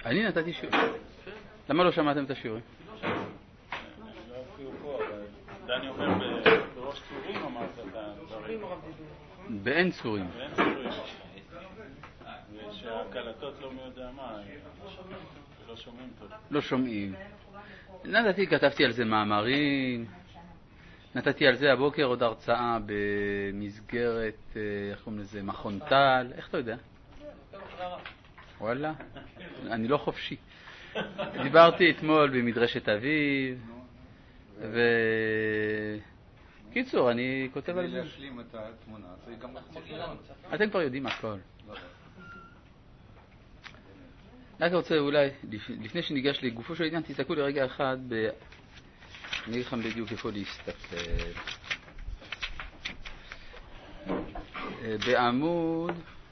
אני נתתי שיעור. למה לא שמעתם את השיעורים? דני אומר בראש צורים אמרת את הדברים. באין צורים. ושהקלטות לא מי יודע מה, לא שומעים טוב. לא שומעים. נתתי, כתבתי על זה מאמרים. נתתי על זה הבוקר עוד הרצאה במסגרת, איך קוראים לזה, מכון טל. איך אתה יודע? וואלה, אני לא חופשי. דיברתי אתמול במדרשת אביב, קיצור, אני כותב על זה. להשלים את התמונה, זה גם מחמוד. אתם כבר יודעים הכל. רק רוצה אולי, לפני שניגש לגופו של עניין, תסתכלו לי רגע אחד, אני אגיד לכם בדיוק איפה להסתכל. בעמוד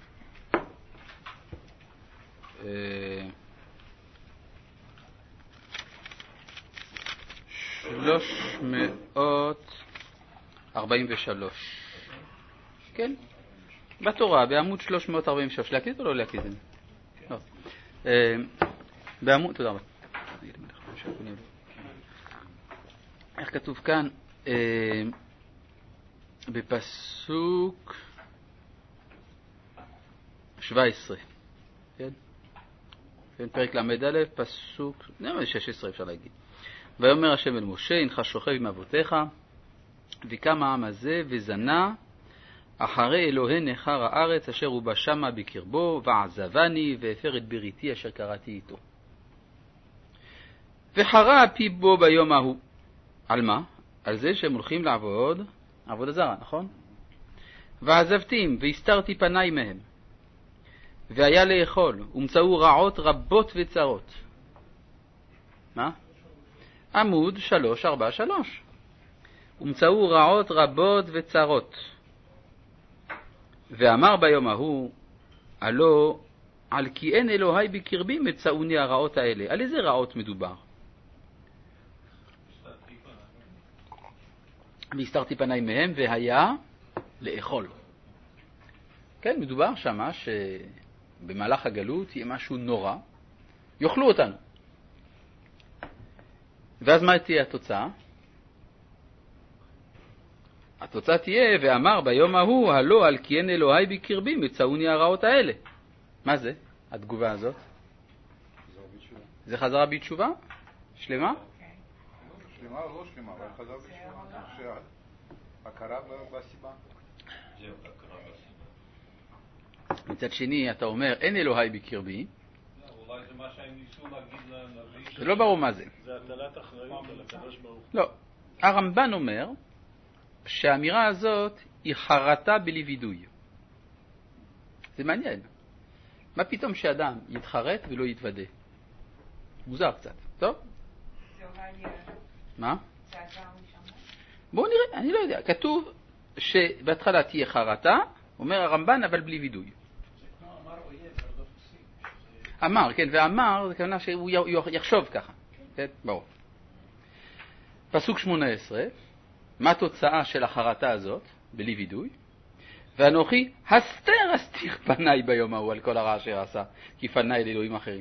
343. כן? בתורה, בעמוד 343. להקליט או לא להקליט? לא. בעמוד, תודה רבה. איך כתוב כאן? בפסוק 17. כן? פרק למד א', פסוק 16 אפשר להגיד. ויאמר השם אל משה, הנך שוכב עם אבותיך, וקם העם הזה וזנה אחרי אלוהי נחר הארץ אשר הוא בא שמה בקרבו, ועזבני והפר את בריתי אשר קראתי איתו. וחרה פי בו ביום ההוא. על מה? על זה שהם הולכים לעבוד עבודה זרה, נכון? ועזבתים והסתרתי פניי מהם, והיה לאכול, ומצאו רעות רבות וצרות. מה? עמוד 343. ומצאו רעות רבות וצרות. ואמר ביום ההוא, הלא על כי אין אלוהי בקרבי מצאוני הרעות האלה. על איזה רעות מדובר? והסתרתי פניי מהם, והיה לאכול. כן, מדובר שמה שבמהלך הגלות יהיה משהו נורא, יאכלו אותנו. ואז מה תהיה התוצאה? התוצאה תהיה, ואמר ביום ההוא, הלא על כי אין אלוהי בקרבי מצאוני הרעות האלה. מה זה, התגובה הזאת? זה חזרה בתשובה? שלמה? שלמה או לא שלמה, אבל חזרה בתשובה. הכרה בסיבה. זהו, הכרה בסיבה. מצד שני, אתה אומר, אין אלוהי בקרבי. אולי זה מה שהם ניסו להגיד לנביא. זה לא ברור מה זה. זה הטלת אחריות על הקדוש ברוך הוא. לא. הרמב"ן אומר שהאמירה הזאת היא חרטה בלי וידוי. זה מעניין. מה פתאום שאדם יתחרט ולא יתוודה? מוזר קצת, טוב? מה? בואו נראה, אני לא יודע. כתוב שבהתחלה תהיה חרטה, אומר הרמב"ן, אבל בלי וידוי. אמר, כן, ואמר, זה כמובן שהוא יחשוב ככה. כן, ברור. פסוק 18, מה התוצאה של החרטה הזאת, בלי וידוי? ואנוכי אסתיר פניי ביום ההוא על כל הרע אשר עשה, כי פניי לאלוהים אחרים.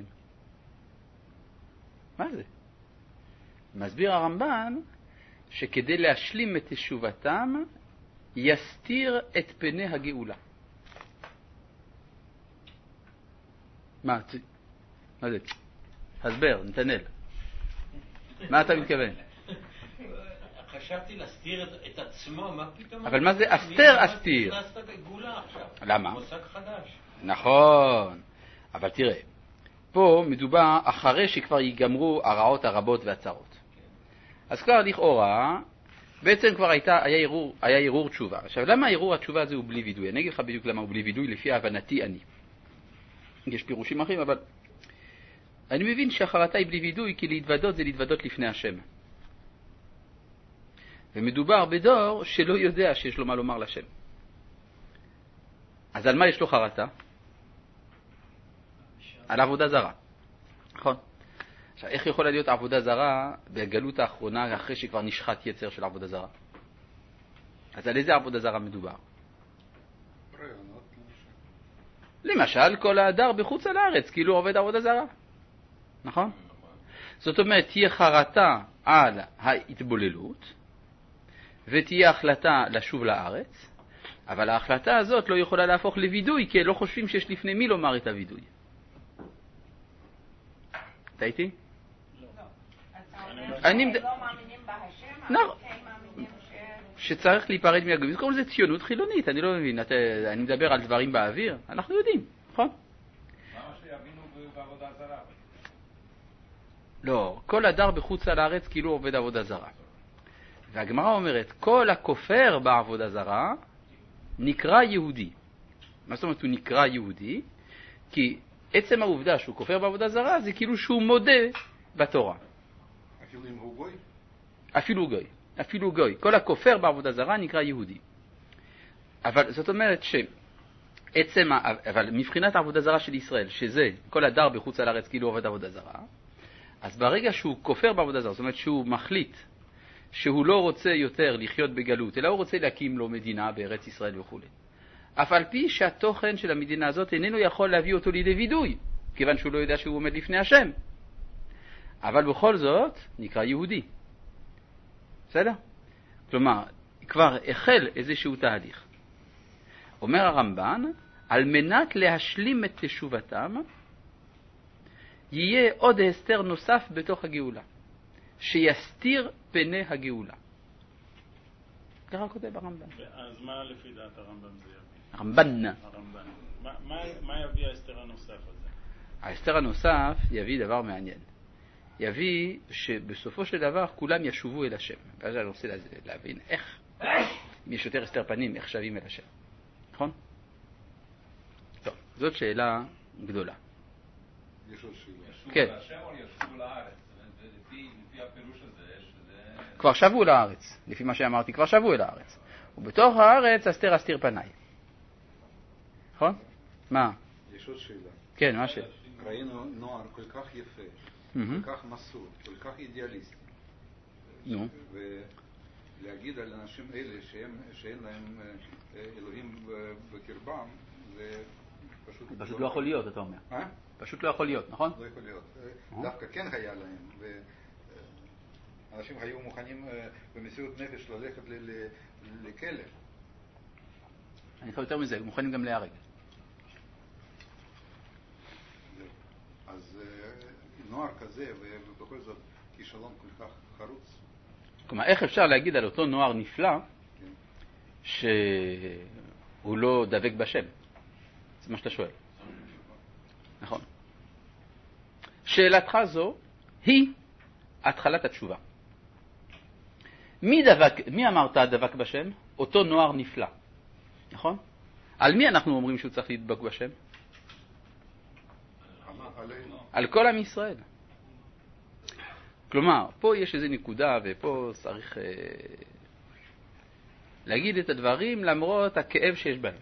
מה זה? מסביר הרמב"ן שכדי להשלים את תשובתם, יסתיר את פני הגאולה. מה זה? הסבר, נתנאל. מה אתה מתכוון? חשבתי להסתיר את עצמו, מה פתאום? אבל מה זה אסתיר? נכנסת בגאולה עכשיו. למה? מושג חדש. נכון. אבל תראה, פה מדובר אחרי שכבר ייגמרו הרעות הרבות והצרות. אז כבר לכאורה, בעצם כבר היה ערעור תשובה. עכשיו, למה ערעור התשובה הזה הוא בלי וידוי? אני אגיד לך בדיוק למה הוא בלי וידוי, לפי הבנתי אני. יש פירושים אחרים, אבל אני מבין שהחרטה היא בלי וידוי, כי להתוודות זה להתוודות לפני השם. ומדובר בדור שלא יודע שיש לו מה לומר לשם. אז על מה יש לו חרטה? על עבודה זרה. נכון? עכשיו, איך יכולה להיות עבודה זרה בגלות האחרונה אחרי שכבר נשחט יצר של עבודה זרה? אז על איזה עבודה זרה מדובר? למשל, כל האדר בחוץ על הארץ, כאילו עובד עבודה זרה. נכון? זאת אומרת, תהיה חרטה על ההתבוללות, ותהיה החלטה לשוב לארץ, אבל ההחלטה הזאת לא יכולה להפוך לוידוי, כי לא חושבים שיש לפני מי לומר את הוידוי. אתה איתי? אני לא מאמינים בהשם, לא. אבל כן מאמינים שצריך להיפרד מהגויים. קוראים לזה ציונות חילונית, אני לא מבין. אני מדבר על דברים באוויר, אנחנו יודעים, נכון? מה שיבינו בעבודה זרה? לא, כל הדר בחוץ על הארץ כאילו עובד עבודה זרה. והגמרא אומרת, כל הכופר בעבודה זרה נקרא יהודי. מה זאת אומרת הוא נקרא יהודי? כי עצם העובדה שהוא כופר בעבודה זרה זה כאילו שהוא מודה בתורה. אפילו אם הוא גוי? אפילו גוי. אפילו גוי. כל הכופר בעבודה זרה נקרא יהודי. אבל זאת אומרת אבל מבחינת העבודה זרה של ישראל, שזה כל הדר בחוץ על הארץ כאילו עובד עבודה זרה, אז ברגע שהוא כופר בעבודה זרה, זאת אומרת שהוא מחליט שהוא לא רוצה יותר לחיות בגלות, אלא הוא רוצה להקים לו מדינה בארץ ישראל וכו'. אף על פי שהתוכן של המדינה הזאת איננו יכול להביא אותו לידי וידוי, כיוון שהוא לא יודע שהוא עומד לפני השם. אבל בכל זאת נקרא יהודי. בסדר? כלומר, כבר החל איזשהו תהליך. אומר הרמב"ן, על מנת להשלים את תשובתם, יהיה עוד הסתר נוסף בתוך הגאולה, שיסתיר פני הגאולה. ככה כותב הרמב"ן. אז מה לפי דעת הרמב"ן זה יביא? הרמב"ן. הרמב"ן. מה יביא ההסתר הנוסף הזה? ההסתר הנוסף יביא דבר מעניין. יביא שבסופו של דבר כולם ישובו אל השם. ואז אני רוצה להבין איך, אם יש יותר הסתר פנים, איך שווים אל השם. נכון? טוב, זאת שאלה גדולה. יש עוד שאלה. כן. ישובו להשם או ישובו לארץ? לפי הפירוש הזה, שזה... כבר שבו לארץ, לפי מה שאמרתי, כבר שבו אל הארץ. ובתוך הארץ אסתיר פניי. נכון? מה? יש עוד שאלה. כן, מה ראינו נוער כל כך יפה, מהמם. כל כך מסור, כל כך אידיאליסטי. נו. ולהגיד על אנשים אלה שאין להם אלוהים בקרבם, זה פשוט לא יכול להיות, אתה אומר. פשוט לא יכול להיות, נכון? לא יכול להיות. דווקא כן היה להם, ואנשים היו מוכנים במסירות נפש ללכת לכלא. אני יכול יותר מזה, מוכנים גם להיהרג. אז נוער כזה, ובכל זאת כישלון כל כך חרוץ. כלומר, איך אפשר להגיד על אותו נוער נפלא שהוא לא דבק בשם? זה מה שאתה שואל. נכון. שאלתך זו היא התחלת התשובה. מי אמרת דבק בשם? אותו נוער נפלא. נכון? על מי אנחנו אומרים שהוא צריך לדבק בשם? על כל עם ישראל. כלומר, פה יש איזו נקודה, ופה צריך להגיד את הדברים למרות הכאב שיש בהם.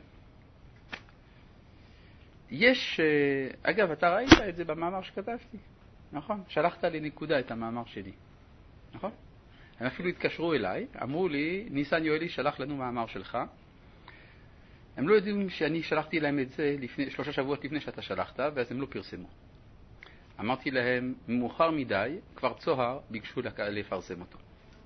יש, אגב, אתה ראית את זה במאמר שכתבתי, נכון? שלחת לי נקודה את המאמר שלי, נכון? הם אפילו התקשרו אליי, אמרו לי, ניסן יואלי שלח לנו מאמר שלך. הם לא יודעים שאני שלחתי להם את זה 3 שבועות לפני שאתה שלחת, ואז הם לא פרסמו. אמרתי להם, מאוחר מדי, כבר צוהר ביקשו לפרסם אותו.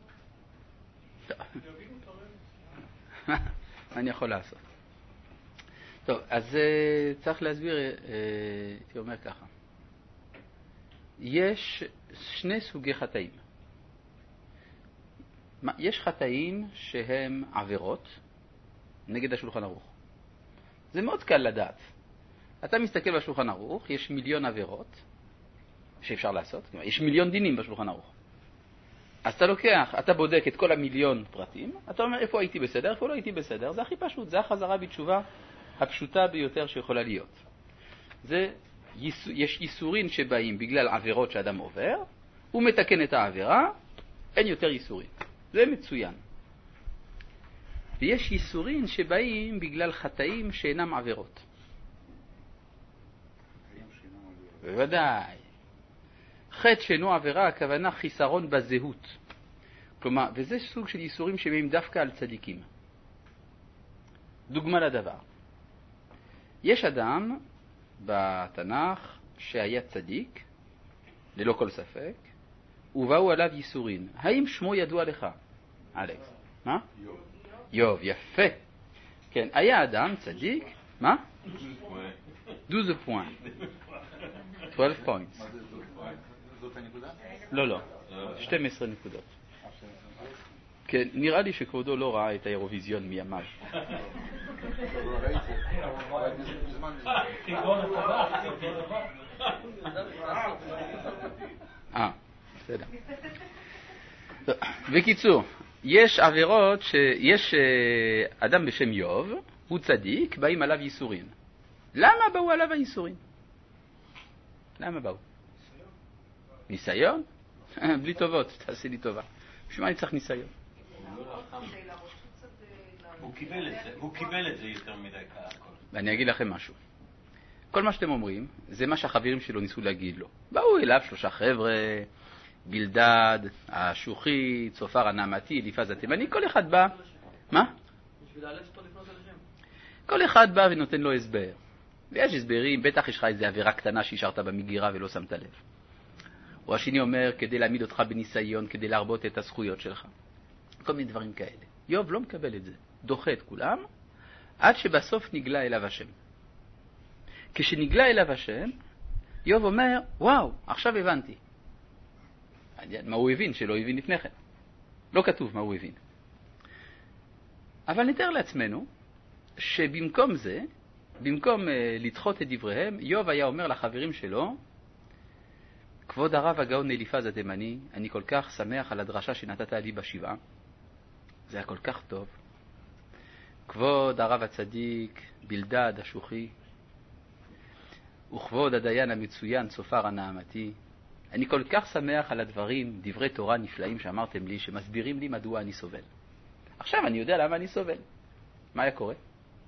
מה אני יכול לעשות? טוב, אז צריך להסביר, הייתי אומר ככה. יש 2 סוגי חטאים. יש חטאים שהם עבירות נגד השולחן ערוך. זה מאוד קל לדעת. אתה מסתכל בשולחן ערוך, יש 1,000,000 עבירות שאפשר לעשות, יש 1,000,000 דינים בשולחן ערוך. אז אתה לוקח, אתה בודק את כל 1,000,000 פרטים, אתה אומר איפה הייתי בסדר, איפה לא הייתי בסדר, זה הכי פשוט, זה החזרה בתשובה הפשוטה ביותר שיכולה להיות. יש איסורים שבאים בגלל עבירות שאדם עובר, הוא מתקן את העבירה, אין יותר איסורים. זה מצוין. ויש איסורים שבאים בגלל חטאים שאינם עבירות. בוודאי. חטא שאינו עבירה, הכוונה חיסרון בזהות. כלומר, וזה סוג של איסורים שבאים דווקא על צדיקים. דוגמה לדבר. יש אדם בתנ"ך שהיה צדיק, ללא כל ספק, ובאו עליו ייסורין. האם שמו ידוע לך, אלכס? מה? יוב, יפה. כן, היה אדם צדיק, מה? 12 פוינט. 12 points. מה זה זאת הנקודה? לא, 12 נקודות. כן, נראה לי שכבודו לא ראה את האירוויזיון מימיו. בסדר. בקיצור, יש עבירות שיש אדם בשם יוב, הוא צדיק, באים עליו ייסורים. למה באו עליו הייסורים? למה באו? ניסיון? בלי טובות, תעשי לי טובה. בשביל מה אני צריך ניסיון? הוא קיבל את זה יותר מדי ככה. ואני אגיד לכם משהו. כל מה שאתם אומרים, זה מה שהחברים שלו ניסו להגיד לו. באו אליו 3 חבר'ה, בלדד, השוחי, צופר הנעמתי, אליפז התימני, כל אחד בא. מה? כל אחד בא ונותן לו הסבר. ויש הסברים, בטח יש לך איזו עבירה קטנה שהשארת במגירה ולא שמת לב. או השני אומר, כדי להעמיד אותך בניסיון, כדי להרבות את הזכויות שלך. כל מיני דברים כאלה. יוב לא מקבל את זה. דוחה את כולם, עד שבסוף נגלה אליו השם. כשנגלה אליו השם, יוב אומר, וואו, עכשיו הבנתי. מה הוא הבין שלא הבין לפני כן? לא כתוב מה הוא הבין. אבל נתאר לעצמנו, שבמקום זה, במקום לדחות את דבריהם, יוב היה אומר לחברים שלו, כבוד הרב הגאון אליפז התימני, אני כל כך שמח על הדרשה שנתת לי בשבעה. זה היה כל כך טוב. כבוד הרב הצדיק, בלדד השוחי, וכבוד הדיין המצוין, צופר הנעמתי, אני כל כך שמח על הדברים, דברי תורה נפלאים שאמרתם לי, שמסבירים לי מדוע אני סובל. עכשיו אני יודע למה אני סובל. מה היה קורה?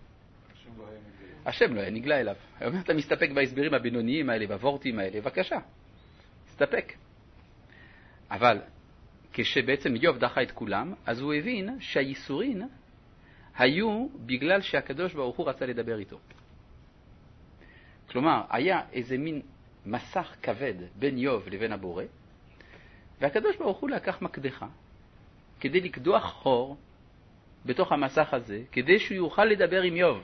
השם לא היה נגלה אליו. הוא אומר, אתה מסתפק בהסברים הבינוניים האלה, בוורטים האלה, בבקשה, מסתפק. אבל כשבעצם יוב דחה את כולם, אז הוא הבין שהייסורין היו בגלל שהקדוש ברוך הוא רצה לדבר איתו. כלומר, היה איזה מין מסך כבד בין יוב לבין הבורא, והקדוש ברוך הוא לקח מקדחה כדי לקדוח חור בתוך המסך הזה, כדי שהוא יוכל לדבר עם יוב.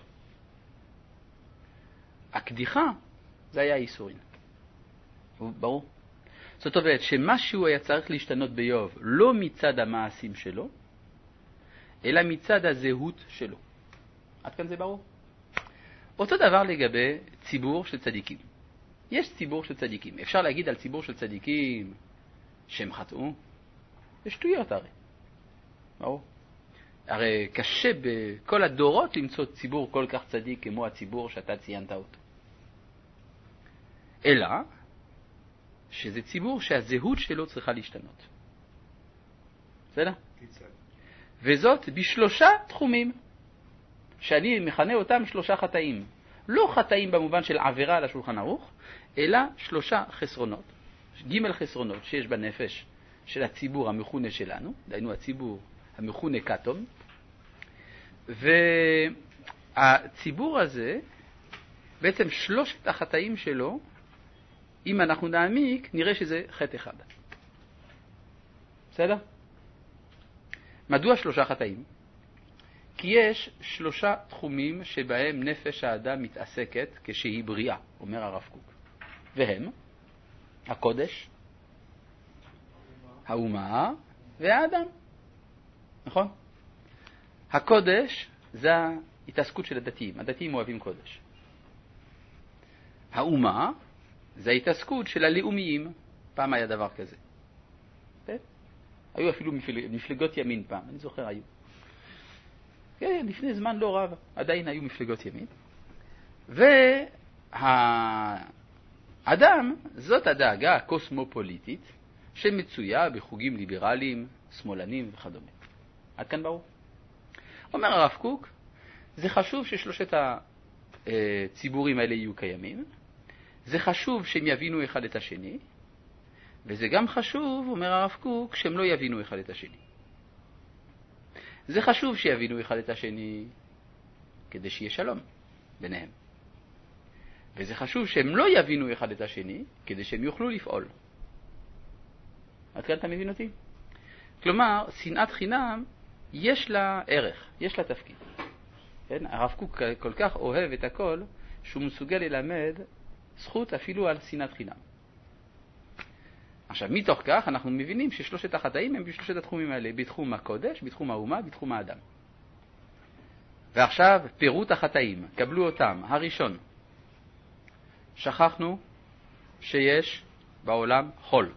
הקדיחה זה היה הייסורין. ברור? זאת אומרת שמשהו היה צריך להשתנות ביוב, לא מצד המעשים שלו, אלא מצד הזהות שלו. עד כאן זה ברור? אותו דבר לגבי ציבור של צדיקים. יש ציבור של צדיקים. אפשר להגיד על ציבור של צדיקים שהם חטאו? זה שטויות הרי. ברור? הרי קשה בכל הדורות למצוא ציבור כל כך צדיק כמו הציבור שאתה ציינת אותו. אלא שזה ציבור שהזהות שלו צריכה להשתנות. בסדר? וזאת בשלושה תחומים שאני מכנה אותם 3 חטאים. לא חטאים במובן של עבירה על השולחן ערוך, אלא 3 חסרונות, ג' חסרונות שיש בנפש של הציבור המכונה שלנו, דהיינו הציבור המכונה קטון, והציבור הזה, בעצם 3 החטאים שלו, אם אנחנו נעמיק, נראה שזה חטא אחד. בסדר? מדוע 3 חטאים? כי יש 3 תחומים שבהם נפש האדם מתעסקת כשהיא בריאה, אומר הרב קוק. והם הקודש, האומה והאדם. נכון? הקודש זה ההתעסקות של הדתיים. הדתיים אוהבים קודש. האומה זה ההתעסקות של הלאומיים. פעם היה דבר כזה. היו אפילו מפלגות ימין פעם, אני זוכר היו. כן, לפני זמן לא רב, עדיין היו מפלגות ימין. והאדם, זאת הדאגה הקוסמופוליטית שמצויה בחוגים ליברליים, שמאלנים וכדומה. עד כאן ברור. אומר הרב קוק, זה חשוב ששלושת הציבורים האלה יהיו קיימים, זה חשוב שהם יבינו אחד את השני, וזה גם חשוב, אומר הרב קוק, שהם לא יבינו אחד את השני. זה חשוב שיבינו אחד את השני כדי שיהיה שלום ביניהם. וזה חשוב שהם לא יבינו אחד את השני כדי שהם יוכלו לפעול. עד כאן אתה מבין אותי? כלומר, שנאת חינם יש לה ערך, יש לה תפקיד. כן? הרב קוק כל כך אוהב את הכל, שהוא מסוגל ללמד זכות אפילו על שנאת חינם. עכשיו, מתוך כך אנחנו מבינים ששלושת החטאים הם בשלושת התחומים האלה, בתחום הקודש, בתחום האומה, בתחום האדם. ועכשיו, פירוט החטאים, קבלו אותם. הראשון, שכחנו שיש בעולם חול.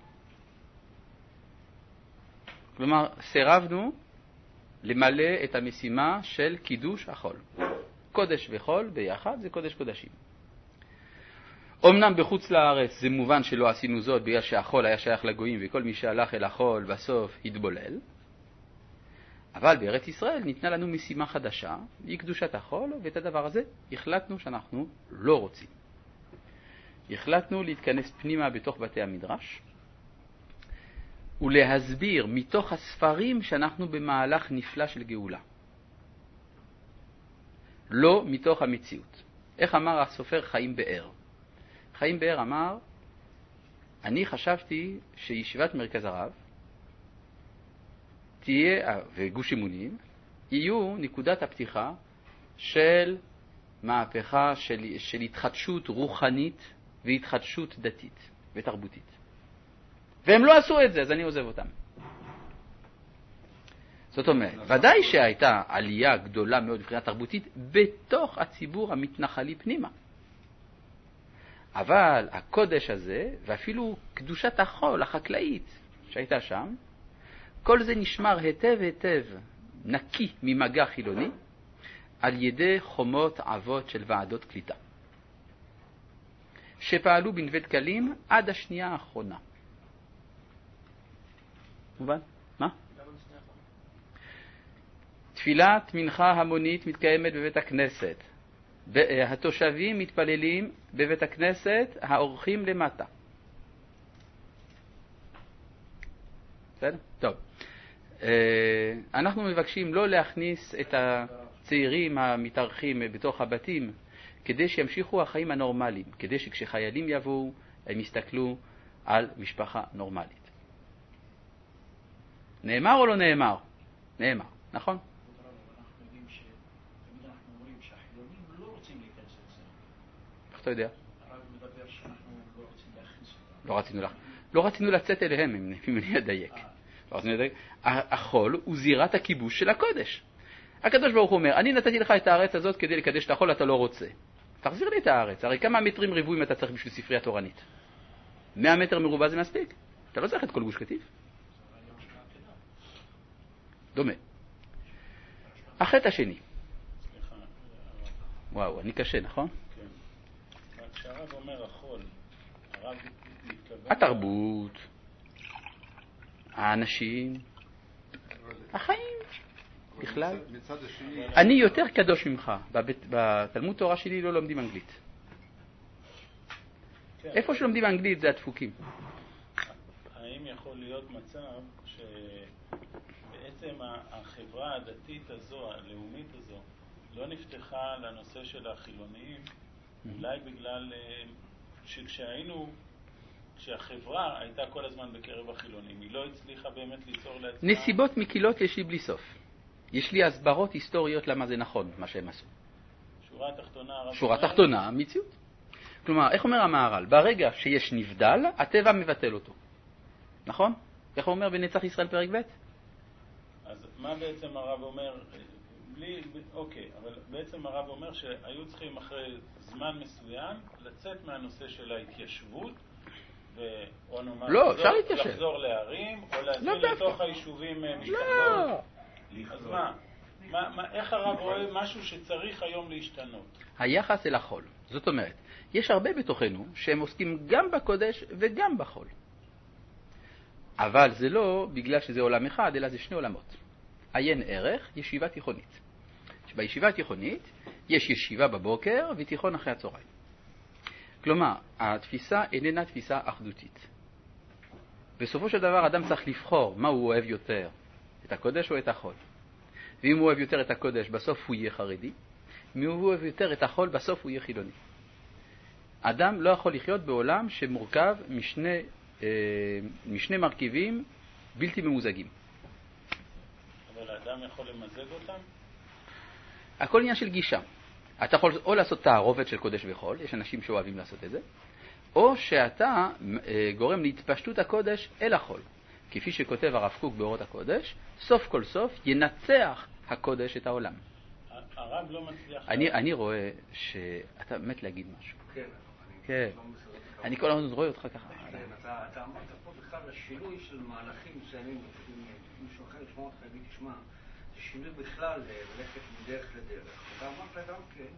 כלומר, סירבנו למלא את המשימה של קידוש החול. קודש וחול ביחד זה קודש קודשים. אמנם בחוץ לארץ זה מובן שלא עשינו זאת בגלל שהחול היה שייך לגויים וכל מי שהלך אל החול בסוף התבולל, אבל בארץ ישראל ניתנה לנו משימה חדשה, היא קדושת החול, ואת הדבר הזה החלטנו שאנחנו לא רוצים. החלטנו להתכנס פנימה בתוך בתי המדרש ולהסביר מתוך הספרים שאנחנו במהלך נפלא של גאולה, לא מתוך המציאות. איך אמר הסופר חיים באר? חיים באר אמר, אני חשבתי שישיבת מרכז הרב תהיה, וגוש אמונים, יהיו נקודת הפתיחה של מהפכה של התחדשות רוחנית והתחדשות דתית ותרבותית. והם לא עשו את זה, אז אני עוזב אותם. זאת אומרת, ודאי שהייתה עלייה גדולה מאוד מבחינה תרבותית בתוך הציבור המתנחלי פנימה. אבל הקודש הזה, ואפילו קדושת החול החקלאית שהייתה שם, כל זה נשמר היטב היטב, נקי ממגע חילוני, על ידי חומות אבות של ועדות קליטה, שפעלו בנווה דקלים עד השנייה האחרונה. מובן? מה? תפילת מנחה המונית מתקיימת בבית הכנסת. התושבים מתפללים בבית הכנסת, האורחים למטה. בסדר? טוב. אנחנו מבקשים לא להכניס את הצעירים המתארחים בתוך הבתים, כדי שימשיכו החיים הנורמליים, כדי שכשחיילים יבואו הם יסתכלו על משפחה נורמלית. נאמר או לא נאמר? נאמר, נכון? אנחנו יודעים שתמיד אנחנו אומרים שהחילונים לא רוצים להיכנס לזה. איך אתה יודע? הרב מדבר שאנחנו לא רוצים להכניס אותם. לא רצינו לצאת אליהם, אם אני אדייק. החול הוא זירת הכיבוש של הקודש. הקדוש ברוך הוא אומר, אני נתתי לך את הארץ הזאת כדי לקדש את החול, אתה לא רוצה. תחזיר לי את הארץ. הרי כמה מטרים ריבועים אתה צריך בשביל ספרייה תורנית? 100 מטר מרובע זה מספיק. אתה לא צריך את כל גוש קטיף. דומה. החטא השני. סליחה. וואו, אני קשה, נכון? כן. כשהרב אומר החול, הרב מתכוון... התרבות, האנשים, החיים, בכלל. מצד השני... אני יותר קדוש ממך. בתלמוד תורה שלי לא לומדים אנגלית. כן. איפה שלומדים אנגלית זה הדפוקים. האם יכול להיות מצב שבעצם החברה הדתית הזו, הלאומית הזו, לא נפתחה לנושא של החילוניים, אולי בגלל כשהחברה הייתה כל הזמן בקרב החילונים, היא לא הצליחה באמת ליצור לעצמה... נסיבות מקילות יש לי בלי סוף. יש לי הסברות היסטוריות למה זה נכון, מה שהם עשו. שורה תחתונה... שורה תחתונה, מציאות. כלומר, איך אומר המהר"ל? ברגע שיש נבדל, הטבע מבטל אותו. נכון? איך הוא אומר בנצח ישראל פרק ב'? אז מה בעצם הרב אומר? אוקיי, אבל בעצם הרב אומר שהיו צריכים אחרי זמן מסוים לצאת מהנושא של ההתיישבות, או נאמר, לא, אפשר להתיישב. לחזור לערים, או להזמין לא לתוך היישובים משפחות. לא. אז מה, איך הרב רואה משהו שצריך היום להשתנות? היחס אל החול. זאת אומרת, יש הרבה בתוכנו שהם עוסקים גם בקודש וגם בחול. אבל זה לא בגלל שזה עולם אחד, אלא זה שני עולמות. עיין ערך ישיבה תיכונית. בישיבה התיכונית יש ישיבה בבוקר ותיכון אחרי הצהריים. כלומר, התפיסה איננה תפיסה אחדותית. בסופו של דבר אדם צריך לבחור מה הוא אוהב יותר, את הקודש או את החול. ואם הוא אוהב יותר את הקודש, בסוף הוא יהיה חרדי. אם הוא אוהב יותר את החול, בסוף הוא יהיה חילוני. אדם לא יכול לחיות בעולם שמורכב משני משני מרכיבים בלתי ממוזגים. אבל האדם יכול למזג אותם? הכל עניין של גישה. אתה יכול או לעשות תערובת של קודש וחול, יש אנשים שאוהבים לעשות את זה, או שאתה גורם להתפשטות הקודש אל החול. כפי שכותב הרב קוק באורות הקודש, סוף כל סוף ינצח הקודש את העולם. הרב לא מצליח... אני רואה שאתה מת להגיד משהו. כן. כן. אני כל הזמן רואה אותך ככה. כן, אתה אמרת פה בכלל השינוי של מהלכים מסוימים, מישהו אחר ישמע אותך להגיד, תשמע, זה שינוי בכלל ללכת מדרך לדרך. אתה אמרת גם כן,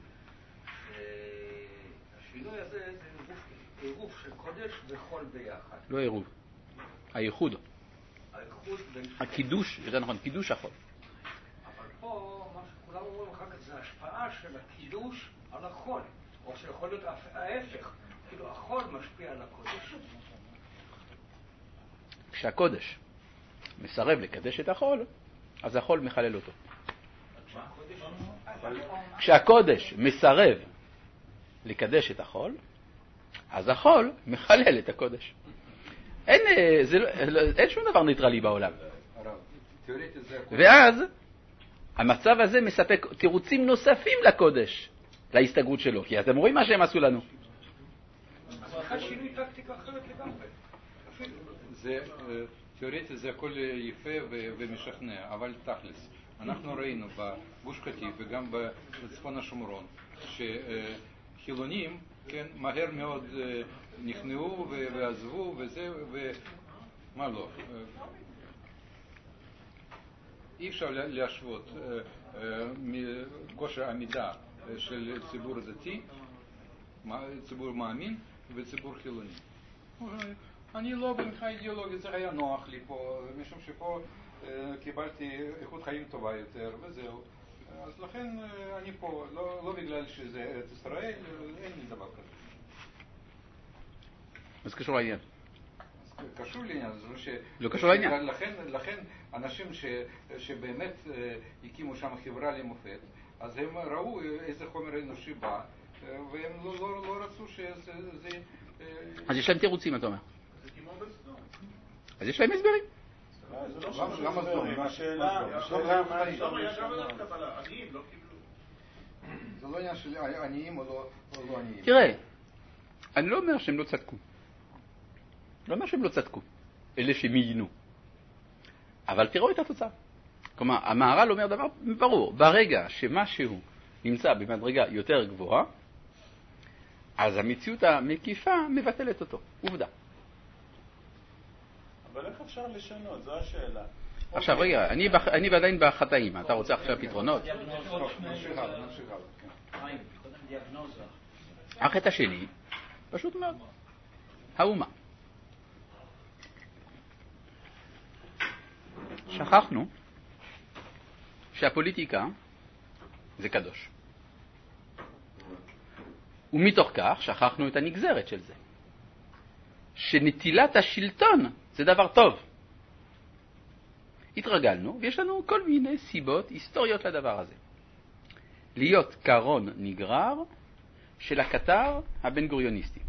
השינוי הזה זה עירוב של קודש וחול ביחד. לא עירוב, הייחוד. הייחוד בין... הקידוש, יותר נכון, קידוש החול. אבל פה, מה שכולם אומרים אחר כך, זה השפעה של הקידוש על החול, או שיכול להיות ההפך. כאילו החול משפיע על הקודש. כשהקודש מסרב לקדש את החול, אז החול מחלל אותו. כשהקודש מסרב לקדש את החול, אז החול מחלל את הקודש. אין שום דבר ניטרלי בעולם. ואז המצב הזה מספק תירוצים נוספים לקודש, להסתגרות שלו. כי אתם רואים מה שהם עשו לנו. שינוי טקטיקה אחרת לגמרי. תיאורטית זה הכל יפה ומשכנע, אבל תכלס. אנחנו ראינו בגוש קטיף וגם בצפון השומרון, שחילונים, כן, מהר מאוד נכנעו ועזבו וזה, ומה לא. אי אפשר להשוות כושר עמידה של ציבור דתי, ציבור מאמין, וציבור חילוני. אני לא במחאה אידיאולוגית, זה היה נוח לי פה, משום שפה קיבלתי איכות חיים טובה יותר, וזהו. אז לכן אני פה, לא בגלל שזה ארץ ישראל, אין לי דבר כזה. אז קשור לעניין. קשור לעניין, לא קשור לעניין. לכן אנשים שבאמת הקימו שם חברה למופת, אז הם ראו איזה חומר אנושי בא, והם לא רצו שזה... אז יש להם תירוצים, אתה אומר. אז יש להם הסברים. זה לא שם הסברים, השאלה מה אפשר לשנות. עניים לא קיבלו. זה לא עניין של עניים או לא עניים. תראה, אני לא אומר שהם לא צדקו. לא אומר שהם לא צדקו, אלה שמיינו. אבל תראו את התוצאה. כלומר, המהר"ל אומר דבר ברור. ברגע שמשהו נמצא במדרגה יותר גבוהה, אז המציאות המקיפה מבטלת אותו. עובדה. אבל איך אפשר לשנות? זו השאלה. עכשיו רגע, אני עדיין בחטאים. אתה רוצה עכשיו פתרונות? החטא השני, פשוט מאוד. האומה. שכחנו שהפוליטיקה זה קדוש. ומתוך כך שכחנו את הנגזרת של זה. שנטילת השלטון זה דבר טוב. התרגלנו, ויש לנו כל מיני סיבות היסטוריות לדבר הזה. להיות קרון נגרר של הקטר הבן גוריוניסטי.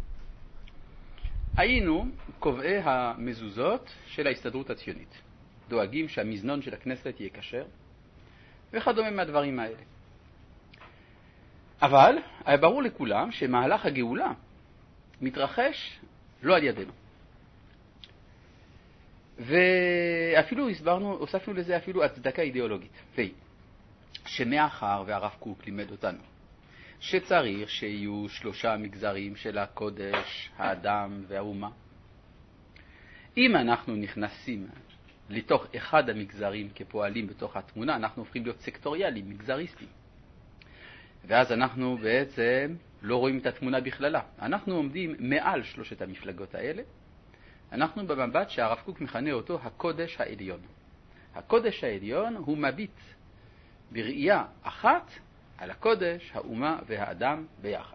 היינו קובעי המזוזות של ההסתדרות הציונית. דואגים שהמזנון של הכנסת יהיה כשר, וכדומה מהדברים האלה. אבל היה ברור לכולם שמהלך הגאולה מתרחש לא על ידינו. ואפילו הוספנו לזה אפילו הצדקה אידיאולוגית. שמאחר והרב קוק לימד אותנו שצריך שיהיו 3 מגזרים של הקודש, האדם והאומה. אם אנחנו נכנסים לתוך אחד המגזרים כפועלים בתוך התמונה, אנחנו הופכים להיות סקטוריאליים, מגזריסטים. ואז אנחנו בעצם לא רואים את התמונה בכללה. אנחנו עומדים מעל 3 המפלגות האלה. אנחנו במבט שהרב קוק מכנה אותו הקודש העליון. הקודש העליון הוא מביט בראייה אחת על הקודש, האומה והאדם ביחד.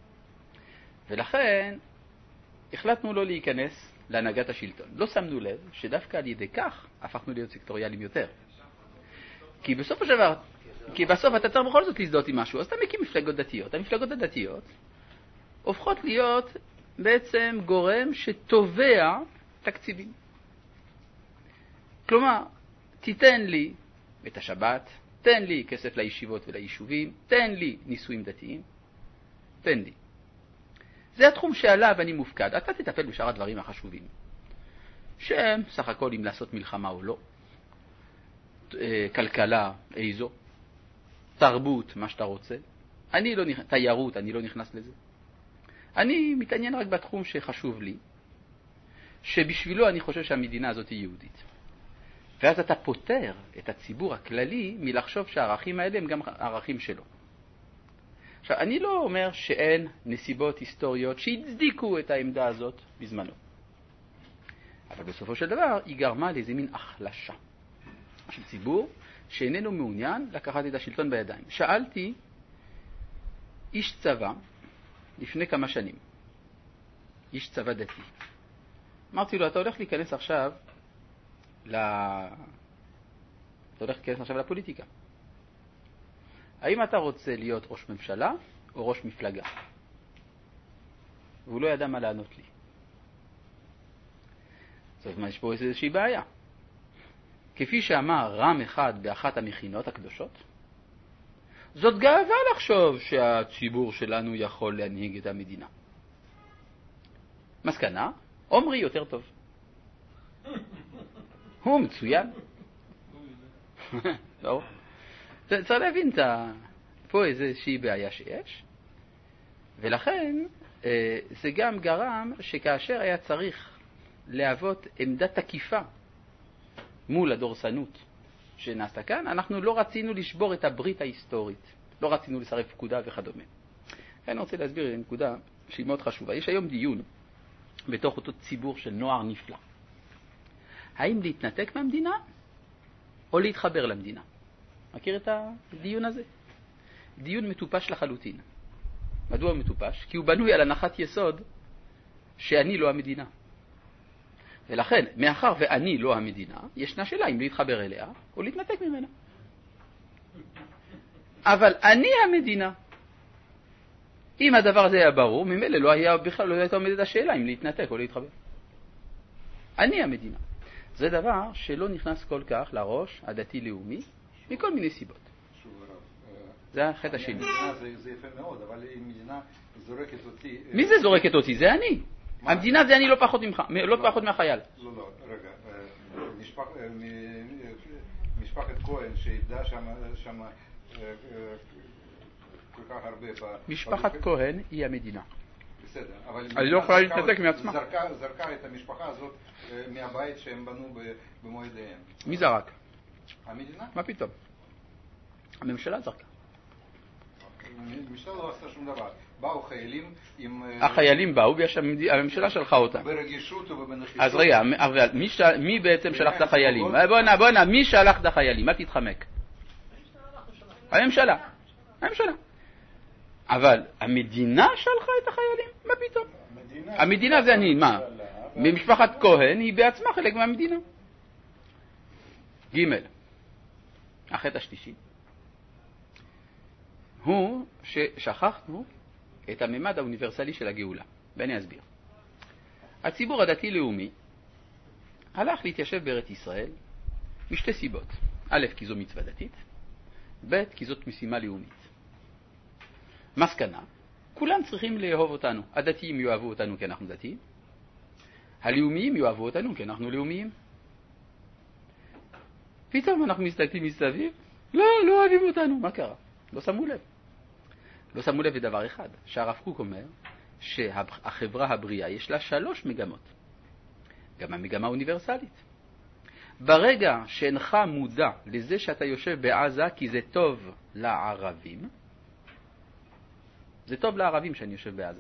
ולכן החלטנו לא להיכנס להנהגת השלטון. לא שמנו לב שדווקא על ידי כך הפכנו להיות סקטוריאליים יותר. כי בסוף אתה צריך בכל זאת להזדהות עם משהו, אז אתה מקים מפלגות דתיות. המפלגות הדתיות הופכות להיות בעצם גורם שתובע תקציבים. כלומר, תיתן לי את השבת, תן לי כסף לישיבות וליישובים, תן לי נישואים דתיים, תן לי. זה התחום שעליו אני מופקד. אתה תטפל בשאר הדברים החשובים, שהם סך הכל אם לעשות מלחמה או לא, כלכלה, איזו, תרבות, מה שאתה רוצה. תיירות, אני לא נכנס לזה. אני מתעניין רק בתחום שחשוב לי, שבשבילו אני חושב שהמדינה הזאת היא יהודית. ואז אתה פותר את הציבור הכללי מלחשוב שהערכים האלה הם גם ערכים שלו. עכשיו, אני לא אומר שאין נסיבות היסטוריות שהצדיקו את העמדה הזאת בזמנו. אבל בסופו של דבר היא גרמה לאיזה מין החלשה של ציבור שאיננו מעוניין לקחת את השלטון בידיים. שאלתי איש צבא לפני כמה שנים, איש צבא דתי. אמרתי לו, אתה הולך להיכנס עכשיו לפוליטיקה. האם אתה רוצה להיות ראש ממשלה או ראש מפלגה? והוא לא ידע מה לענות לי. זאת אומרת, יש פה איזושהי בעיה. כפי שאמר רם אחד באחת המכינות הקדושות, זאת גאווה לחשוב שהציבור שלנו יכול להנהיג את המדינה. מסקנה, עומרי יותר טוב. הוא מצוין. לא? צריך להבין פה איזושהי בעיה שיש, ולכן זה גם גרם שכאשר היה צריך להוות עמדה תקיפה מול הדורסנות שנעשתה כאן, אנחנו לא רצינו לשבור את הברית ההיסטורית, לא רצינו לסרב פקודה וכדומה. אני רוצה להסביר נקודה שהיא מאוד חשובה. יש היום דיון בתוך אותו ציבור של נוער נפלא. האם להתנתק מהמדינה או להתחבר למדינה? מכיר את הדיון הזה? דיון מטופש לחלוטין. מדוע הוא מטופש? כי הוא בנוי על הנחת יסוד שאני לא המדינה. ולכן, מאחר ואני לא המדינה, ישנה שאלה אם להתחבר אליה או להתנתק ממנה. אבל אני המדינה. אם הדבר הזה היה ברור, ממילא לא הייתה עומדת השאלה אם להתנתק או להתחבר. אני המדינה. זה דבר שלא נכנס כל כך לראש הדתי-לאומי, מכל מיני סיבות. זה החטא השני. זה יפה מאוד, אבל אם מדינה זורקת אותי... מי זה זורקת אותי? זה אני. המדינה זה אני לא פחות ממך, לא פחות מהחייל. לא, רגע. משפחת כהן שאיבדה שם כל כך הרבה... משפחת כהן היא המדינה. בסדר, אבל... אני לא יכולה להתנתק מעצמה. זרקה את המשפחה הזאת מהבית שהם בנו במועדיהם. מי זרק? המדינה? מה פתאום? הממשלה זרקה. הממשלה לא עשתה שום דבר. באו חיילים עם... החיילים באו והממשלה שלחה אותם. ברגישות ובנחישות. אז רגע, מי בעצם שלח את החיילים? בוא'נה, מי שלח את החיילים? אל תתחמק. הממשלה. אבל המדינה שלחה את החיילים? מה פתאום? המדינה זה אני, מה? ממשפחת כהן היא בעצמה חלק מהמדינה. ג' החטא השלישי הוא ששכחנו את הממד האוניברסלי של הגאולה. ואני אסביר. הציבור הדתי-לאומי הלך להתיישב בארץ ישראל משתי סיבות. א', כי זו מצווה דתית, ב', כי זאת משימה לאומית. מסקנה, כולם צריכים לאהוב אותנו. הדתיים יאהבו אותנו כי אנחנו דתיים, הלאומיים יאהבו אותנו כי אנחנו לאומיים. פתאום אנחנו מסתכלים מסביב, לא אוהבים אותנו. מה קרה? לא שמו לב לדבר אחד, שהרב קוק אומר שהחברה הבריאה יש לה 3 מגמות. גם המגמה האוניברסלית. ברגע שאינך מודע לזה שאתה יושב בעזה כי זה טוב לערבים, זה טוב לערבים שאני יושב בעזה.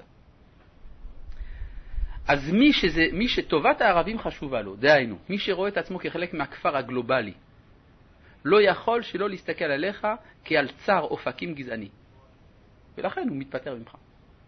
אז מי שטובת הערבים חשובה לו, דהיינו, מי שרואה את עצמו כחלק מהכפר הגלובלי, לא יכול שלא להסתכל עליך כעל צר אופקים גזעני. ולכן הוא מתפטר ממך.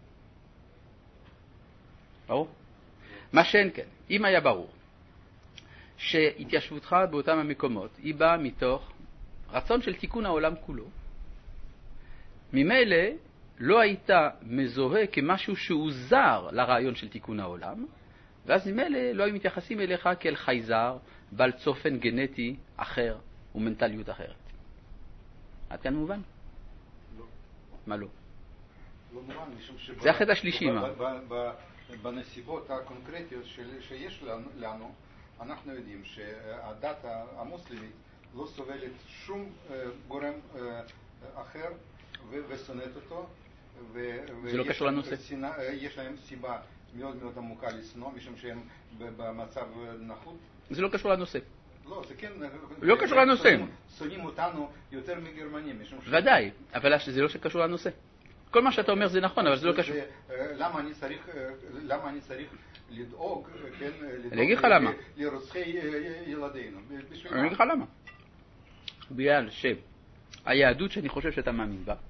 ברור? מה שאין כן, אם היה ברור שהתיישבותך באותם המקומות היא באה מתוך רצון של תיקון העולם כולו, ממילא לא היית מזוהה כמשהו שהוא זר לרעיון של תיקון העולם, ואז ממילא לא היו מתייחסים אליך כאל חייזר, בעל צופן גנטי אחר ומנטליות אחרת. עד כאן מובן? לא. מה לא? לא מובן, משום זה החטא השלישי, מה? בנסיבות הקונקרטיות שיש לנו, אנחנו יודעים שהדת המוסלמית לא סובלת שום גורם אחר ושונאת אותו. זה לא קשור לנושא. יש להם סיבה מאוד מאוד עמוקה לשנוא, משום שהם במצב נחות. זה לא קשור לנושא. לא, זה כן... לא קשור לנושא. שונאים אותנו יותר מגרמנים, משום ש... ודאי, אבל זה לא קשור לנושא. כל מה שאתה אומר זה נכון, אבל זה לא קשור. למה אני צריך לדאוג, כן? אני אגיד לך למה. לרוצחי ילדינו. אני אגיד לך למה. בגלל שהיהדות שאני חושב שאתה מאמין בה,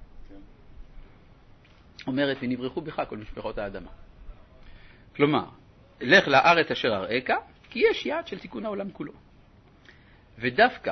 אומרת ונברחו בך כל משפחות האדמה. כלומר, לך לארץ אשר אראך, כי יש יעד של תיקון העולם כולו. ודווקא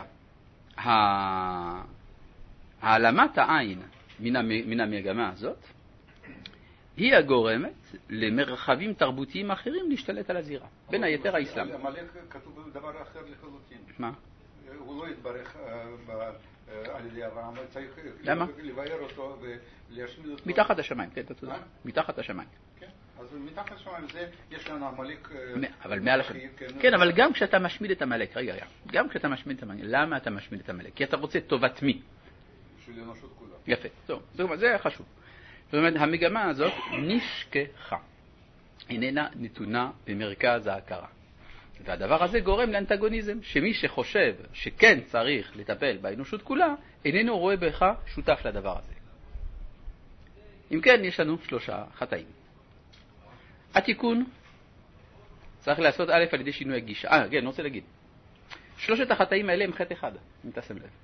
העלמת העין מן המגמה הזאת היא הגורמת למרחבים תרבותיים אחרים להשתלט על הזירה, בין היתר האסלאם. עמלק כתוב דבר אחר לחלוטין. מה? הוא לא יתברך על ידי אברהם, צריך לבאר אותו ולהשמיד אותו. מתחת השמיים, כן, אתה צודק. מתחת השמיים. כן, אז מתחת השמיים זה, יש לנו עמלק... אבל מעל השמיים. כן, אבל גם כשאתה משמיד את עמלק, רגע, גם כשאתה משמיד את עמלק, למה אתה משמיד את עמלק? כי אתה רוצה טובת מי? של אנושות כולה. יפה, טוב, זה חשוב. זאת אומרת, המגמה הזאת נשכחה. איננה נתונה במרכז ההכרה. והדבר הזה גורם לאנטגוניזם, שמי שחושב שכן צריך לטפל באנושות כולה, איננו רואה בך שותף לדבר הזה. אם כן, יש לנו 3 חטאים. התיקון צריך לעשות א' על ידי שינוי הגישה. כן, אני רוצה להגיד. 3 החטאים האלה הם חטא אחד, אם תשים לב.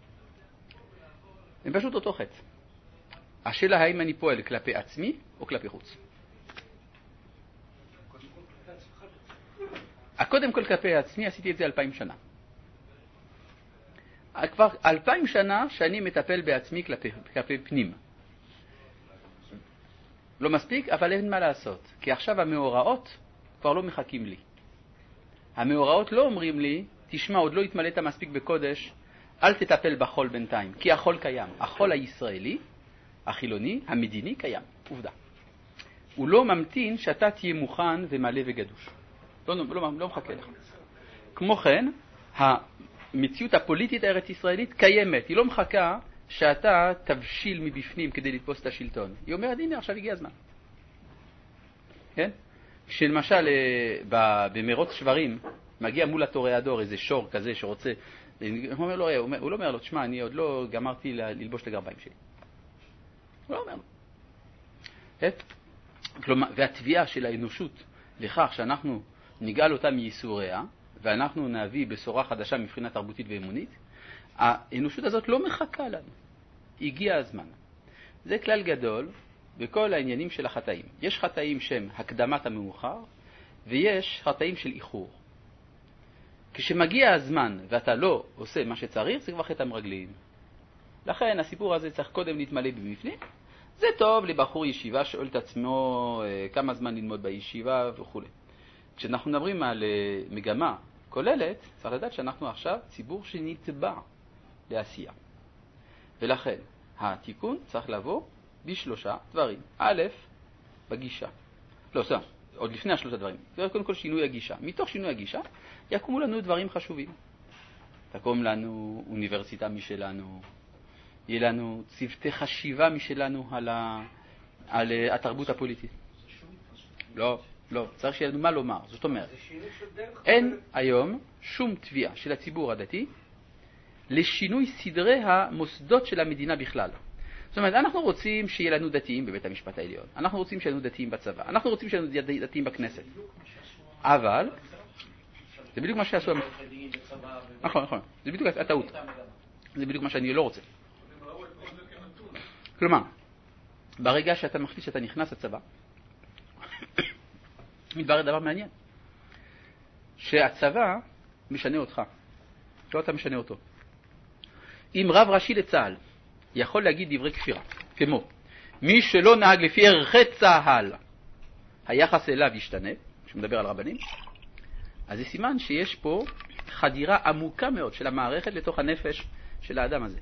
הם פשוט אותו חטא. השאלה האם אני פועל כלפי עצמי או כלפי חוץ. קודם כל כלפי עצמי עשיתי את זה 2000 שנה. כבר 2000 שנה שאני מטפל בעצמי כלפי פנים. לא מספיק, אבל אין מה לעשות. כי עכשיו המאורעות כבר לא מחכים לי. המאורעות לא אומרים לי, תשמע, עוד לא התמלאת מספיק בקודש, אל תטפל בחול בינתיים. כי החול קיים. החול הישראלי, החילוני, המדיני קיים. עובדה. הוא לא ממתין שאתה תהיה מוכן ומלא וגדוש. לא מחכה לך. כמו כן, המציאות הפוליטית הארץ ישראלית קיימת. היא לא מחכה שאתה תבשיל מבפנים כדי לתפוס את השלטון. היא אומרת, הנה, עכשיו הגיע הזמן. כן? כשלמשל במרוץ שברים מגיע מול התוריאדור איזה שור כזה שרוצה, הוא לא אומר לו, תשמע, אני עוד לא גמרתי ללבוש את הגרביים שלי. הוא לא אומר לו. כן? כלומר, והתביעה של האנושות לכך שאנחנו נגאל אותה מייסוריה, ואנחנו נביא בשורה חדשה מבחינה תרבותית ואמונית, האנושות הזאת לא מחכה לנו. הגיע הזמן. זה כלל גדול בכל העניינים של החטאים. יש חטאים שהם הקדמת המאוחר, ויש חטאים של איחור. כשמגיע הזמן ואתה לא עושה מה שצריך, זה כבר חטא המרגלים. לכן הסיפור הזה צריך קודם להתמלא במפנים. זה טוב לבחור ישיבה שואל את עצמו כמה זמן ללמוד בישיבה וכו'. כשאנחנו מדברים על מגמה כוללת, צריך לדעת שאנחנו עכשיו ציבור שנתבע לעשייה. ולכן התיקון צריך לבוא ב3 דברים. א', בגישה. לא, עוד לפני 3 דברים. קודם כל שינוי הגישה. מתוך שינוי הגישה יקומו לנו דברים חשובים. תקום לנו אוניברסיטה משלנו, יהיה לנו צוותי חשיבה משלנו על התרבות הפוליטית. לא, צריך שיהיה לנו מה לומר. זאת אומרת, אין היום שום תביעה של הציבור הדתי לשינוי סדרי המוסדות של המדינה בכלל. זאת אומרת, אנחנו רוצים שיהיה לנו דתיים בבית המשפט העליון, אנחנו רוצים שיהיה לנו דתיים בצבא, אנחנו רוצים שיהיה לנו דתיים בכנסת. אבל, זה בדיוק מה שעשו... נכון, זה בדיוק הטעות. זה בדיוק מה שאני לא רוצה. כלומר, ברגע שאתה מחליט שאתה נכנס לצבא, מתברר דבר מעניין. שהצבא משנה אותך, לא אתה משנה אותו. אם רב ראשי לצה"ל יכול להגיד דברי כפירה, כמו מי שלא נהג לפי ערכי צה"ל, היחס אליו ישתנה, שמדבר על רבנים, אז זה סימן שיש פה חדירה עמוקה מאוד של המערכת לתוך הנפש של האדם הזה.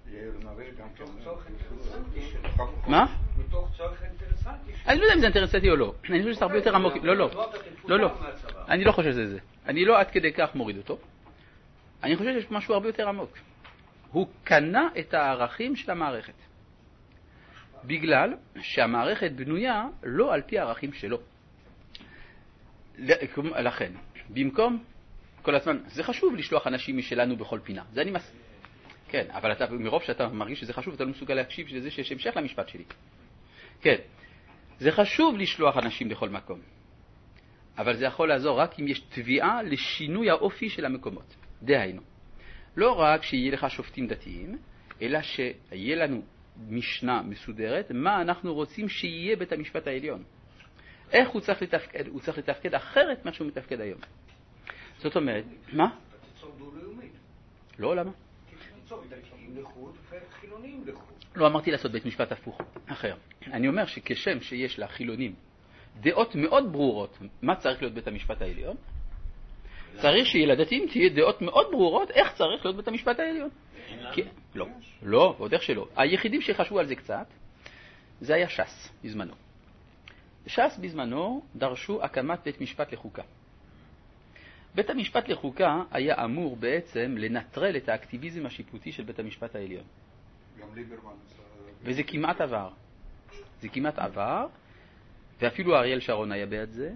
מה? מתוך צורך אינטרסנטי. אני לא יודע אם זה אינטרסנטי או לא. אני חושב שזה הרבה יותר עמוק. לא. אני לא חושב שזה זה. אני לא עד כדי כך מוריד אותו. אני חושב שיש משהו הרבה יותר עמוק. הוא קנה את הערכים של המערכת. בגלל שהמערכת בנויה לא על פי הערכים שלו. לכן, במקום כל הזמן, זה חשוב לשלוח אנשים משלנו בכל פינה. זה אני מסכים. כן, אבל אתה, מרוב שאתה מרגיש שזה חשוב, אתה לא מסוגל להקשיב לזה שיש המשך למשפט שלי. כן, זה חשוב לשלוח אנשים בכל מקום. אבל זה יכול לעזור רק אם יש תביעה לשינוי האופי של המקומות. דהיינו, לא רק שיהיה לך שופטים דתיים, אלא שיהיה לנו משנה מסודרת, מה אנחנו רוצים שיהיה בית המשפט העליון. איך הוא צריך לתפקד? הוא צריך לתפקד אחרת מה שהוא מתפקד היום. זאת אומרת, מה? תצור דו-לאומית. לא, למה? תצור דתיים לחוד וחילונים לחוד. לא אמרתי לעשות בית משפט הפוך, אחר. אני אומר שכשם שיש לחילונים דעות מאוד ברורות מה צריך להיות בית המשפט העליון, צריך שילדתיים תהיה דעות מאוד ברורות איך צריך להיות בית המשפט העליון. לא, עוד איך שלא. היחידים שחשבו על זה קצת, זה היה ש"ס בזמנו. ש"ס בזמנו דרשו הקמת בית משפט לחוקה. בית המשפט לחוקה היה אמור בעצם לנטרל את האקטיביזם השיפוטי של בית המשפט העליון. גם ליברמן. וזה כמעט עבר. זה כמעט עבר, ואפילו אריאל שרון היה בעד זה,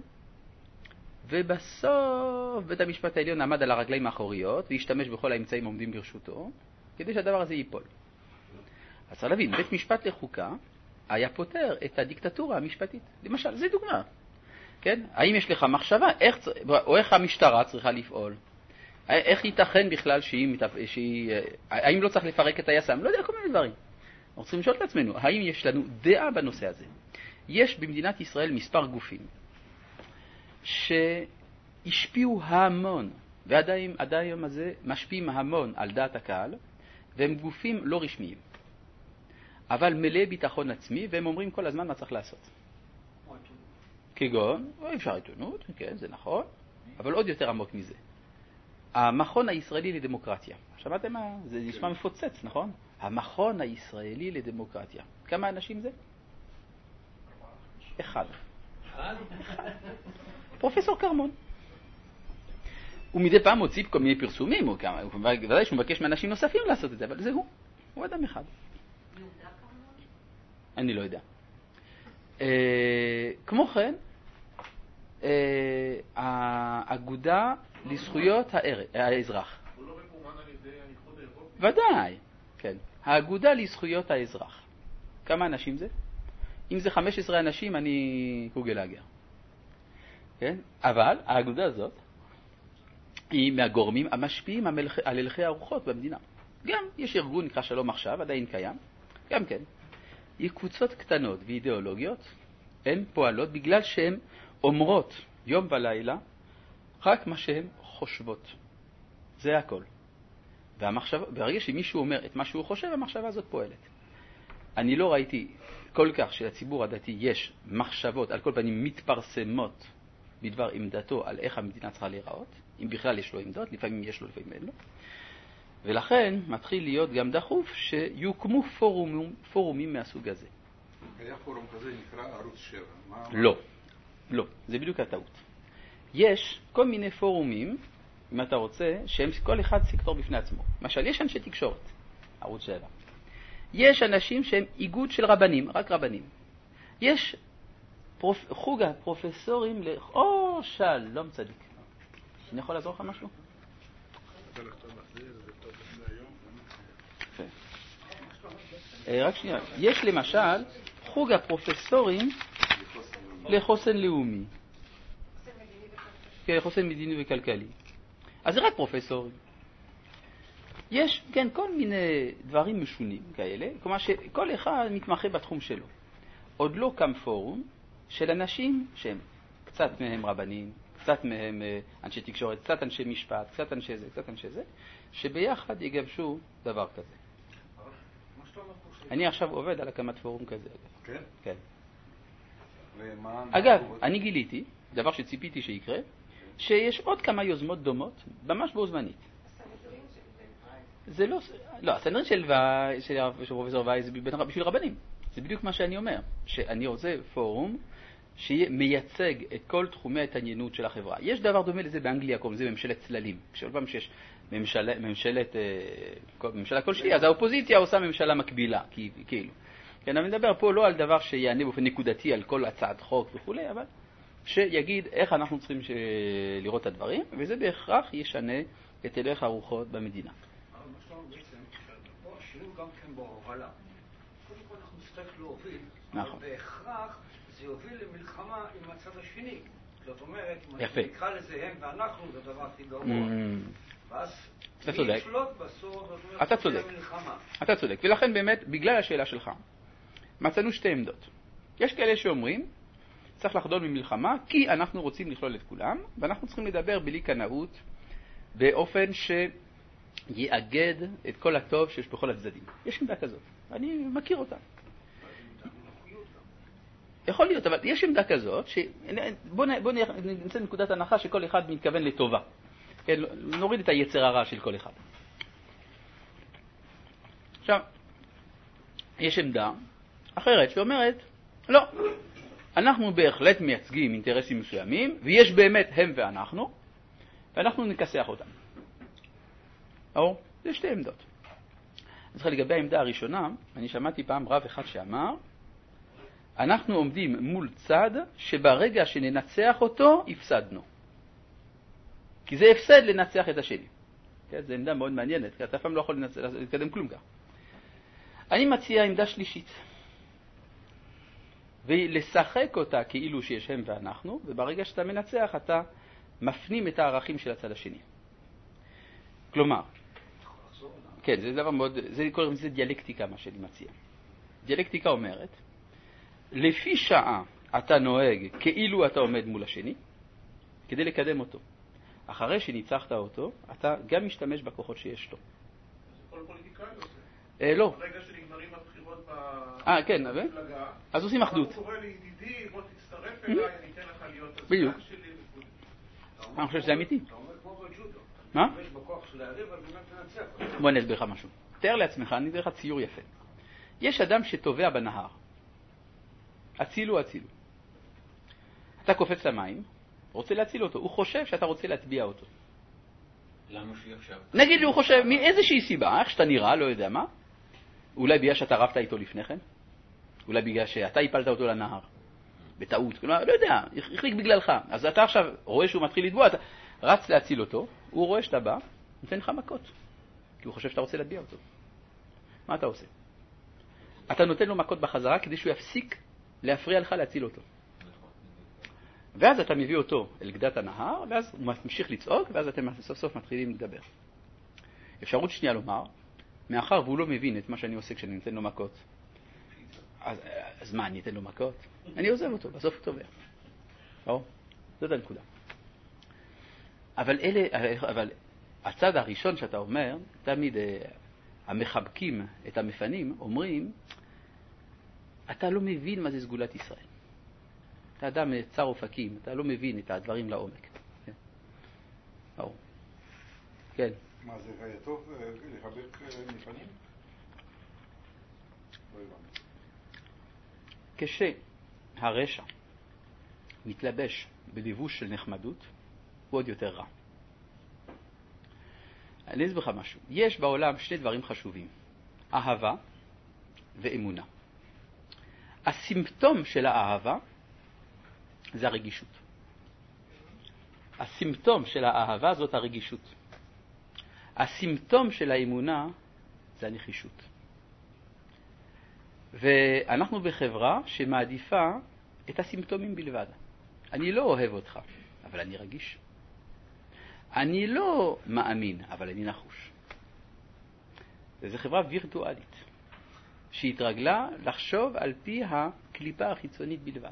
ובסוף בית המשפט העליון עמד על הרגליים האחוריות והשתמש בכל האמצעים העומדים ברשותו כדי שהדבר הזה ייפול. אז צריך להבין, בית משפט לחוקה היה פותר את הדיקטטורה המשפטית. למשל, זו דוגמה. כן? האם יש לך מחשבה איך המשטרה צריכה לפעול? איך ייתכן בכלל האם לא צריך לפרק את היס"מ? לא יודע, כל מיני דברים. אנחנו צריכים לשאול את עצמנו, האם יש לנו דעה בנושא הזה? יש במדינת ישראל מספר גופים שהשפיעו המון, ועד היום הזה משפיעים המון על דעת הקהל, והם גופים לא רשמיים, אבל מלא ביטחון עצמי, והם אומרים כל הזמן מה צריך לעשות. כגון, או אפשר עיתונות, כן, זה נכון, אבל עוד יותר עמוק מזה. המכון הישראלי לדמוקרטיה. שמעתם מה? זה נשמע מפוצץ, נכון? המכון הישראלי לדמוקרטיה. כמה אנשים זה? אחד. פרופסור קרמון. הוא מדי פעם מוציא כל מיני פרסומים, ודאי שהוא מבקש מאנשים נוספים לעשות את זה, אבל זה הוא אדם אחד. אני לא יודע. כמו כן, האגודה לזכויות האזרח. הוא לא ממומן על ידי האיחוד האירופי? ודאי, כן. האגודה לזכויות האזרח. כמה אנשים זה? אם זה 15 אנשים, אני קוגלאגר. כן? אבל האגודה הזאת היא מהגורמים המשפיעים על הלכי הרוחות במדינה. גם יש ארגון נקרא שלום עכשיו, עדיין קיים. גם כן. היא קבוצות קטנות ואידיאולוגיות, הן פועלות בגלל שהן אומרות יום ולילה רק מה שהן חושבות. זה הכל. ברגע שמישהו אומר את מה שהוא חושב, המחשבה הזאת פועלת. אני לא ראיתי כל כך שלציבור הדתי יש מחשבות, על כל פנים מתפרסמות בדבר עמדתו על איך המדינה צריכה להיראות, אם בכלל יש לו עמדות, לפעמים יש לו, לפעמים אין לו. ולכן מתחיל להיות גם דחוף שיוקמו פורומים מהסוג הזה. היה פורום כזה נקרא ערוץ 7. לא, זה בדיוק הטעות. יש כל מיני פורומים, אם אתה רוצה, שהם כל אחד סקטור בפני עצמו. למשל, יש אנשי תקשורת, ערוץ 7. יש אנשים שהם איגוד של רבנים, רק רבנים. יש חוג הפרופסורים שלום צדיק. אני יכול לעזור לך משהו? רק שנייה. יש למשל חוג הפרופסורים לחוסן לאומי. כן, חוסן מדיני וכלכלי. אז זה רק פרופסורים. יש, כן, כל מיני דברים משונים כאלה, כלומר שכל אחד מתמחה בתחום שלו. עוד לא קם פורום של אנשים שהם קצת מהם רבנים, קצת מהם אנשי תקשורת, קצת אנשי משפט, קצת אנשי זה, קצת אנשי זה, שביחד יגבשו דבר כזה. אני עכשיו עובד על הקמת פורום כזה. כן? כן. ומה... אגב, אני גיליתי, דבר שציפיתי שיקרה, שיש עוד כמה יוזמות דומות, ממש בו זמנית. זה לא, הסנהדרין של פרופסור וייס זה בשביל רבנים. זה בדיוק מה שאני אומר, שאני רוצה פורום שמייצג את כל תחומי ההתעניינות של החברה. יש דבר דומה לזה באנגליה, קוראים לזה ממשלת צללים. כשכל פעם שיש ממשלה כלשהי, אז האופוזיציה עושה ממשלה מקבילה, כאילו. כן, אני מדבר פה לא על דבר שיענה באופן נקודתי על כל הצעת חוק וכו', אבל שיגיד איך אנחנו צריכים לראות את הדברים, וזה בהכרח ישנה את הלך הרוחות במדינה. אבל מה שאתה אומר בעצם, פה השינוי גם כן בהובלה. קודם כל אנחנו נצטרך להוביל, אבל בהכרח זה יוביל למלחמה עם הצד השני. זאת אומרת, אם נקרא לזה הם ואנחנו, זה הדבר הכי גרוע. ואז מי ישלוט בסוף, זאת אומרת, אתה צודק. אתה צודק. ולכן באמת, בגלל השאלה שלך, מצאנו שתי עמדות. יש כאלה שאומרים, צריך לחדול ממלחמה, כי אנחנו רוצים לכלול את כולם, ואנחנו צריכים לדבר בלי קנאות, באופן שיאגד את כל הטוב שיש בכל הצדדים. יש עמדה כזאת. אני מכיר אותה. יכול להיות, אבל יש עמדה כזאת, בוא נמצא נקודת הנחה שכל אחד מתכוון לטובה. כן, נוריד את היצר הרע של כל אחד. עכשיו, יש עמדה אחרת שאומרת, לא, אנחנו בהחלט מייצגים אינטרסים מסוימים, ויש באמת הם ואנחנו נכסח אותם. זה שתי עמדות. אז לגבי העמדה הראשונה, אני שמעתי פעם רב אחד שאמר, אנחנו עומדים מול צד שברגע שננצח אותו, הפסדנו. כי זה הפסד לנצח את השני. כן, זו עמדה מאוד מעניינת, כי אתה פעם לא יכול להתקדם כלום כך. אני מציע עמדה שלישית. ולשחק אותה כאילו שיש הם ואנחנו, וברגע שאתה מנצח אתה מפנים את הערכים של הצד השני. כלומר, כן, זה דבר מאוד, זה דיאלקטיקה מה שאני מציע. דיאלקטיקה אומרת, לפי שעה אתה נוהג כאילו אתה עומד מול השני, כדי לקדם אותו. אחרי שניצחת אותו, אתה גם משתמש בכוחות שיש לו. כל פוליטיקאי עושה. לא. ברגע שנגמרים הבחירות כן, במפלגה, אז עושים אחדות. הוא קורא לידידי, בוא תצטרף אליי, אני אתן לך להיות בדיוק. הסגן שלי. אני חושב שזה אמיתי. אתה אומר כמו בג'ודו. מה? יש בכוח של להריב, אבל באמת תנצח. בוא נסביר לך משהו. תאר לעצמך, אני אדבר לך ציור יפה. יש אדם שטובע בנהר. הצילו. אתה קופץ למים, רוצה להציל אותו. הוא חושב שאתה רוצה להטביע אותו. למה שהיא עכשיו? נגיד לי, הוא חושב, מאיזושהי סיבה, איך שאתה נראה, לא יודע מה, אולי בגלל שאתה רבת איתו לפני כן, אולי בגלל שאתה הפלת אותו לנהר, בטעות, לא יודע, החליק בגללך. אז אתה עכשיו רואה שהוא מתחיל לדבוע, אתה רץ להציל אותו, הוא רואה שאתה בא, נותן לך מכות, כי הוא חושב שאתה רוצה להטביע אותו. מה אתה עושה? אתה נותן לו מכות בחזרה כדי שהוא יפסיק להפריע לך להציל אותו. ואז אתה מביא אותו אל גדת הנהר, ואז הוא ממשיך לצעוק, ואז אתם סוף סוף מתחילים לדבר. אפשרות שנייה לומר, מאחר והוא לא מבין את מה שאני עושה כשאני נותן לו מכות, אז מה, אני אתן לו מכות? אני עוזב אותו, בסוף הוא טובע. זאת הנקודה. אבל הצד הראשון שאתה אומר, תמיד המחבקים את המפנים אומרים, אתה לא מבין מה זה סגולת ישראל. אתה אדם צר אופקים, אתה לא מבין את הדברים לעומק. כן. כן. מה זה היה טוב לחבק מפנים? לא הבנתי. כשהרשע מתלבש בלבוש של נחמדות, הוא עוד יותר רע. אני אסביר לך משהו. יש בעולם שני דברים חשובים, אהבה ואמונה. הסימפטום של האהבה זה הרגישות. הסימפטום של האהבה זאת הרגישות. הסימפטום של האמונה זה הנחישות. ואנחנו בחברה שמעדיפה את הסימפטומים בלבד. אני לא אוהב אותך, אבל אני רגיש. אני לא מאמין, אבל אני נחוש. וזו חברה וירטואלית, שהתרגלה לחשוב על פי הקליפה החיצונית בלבד.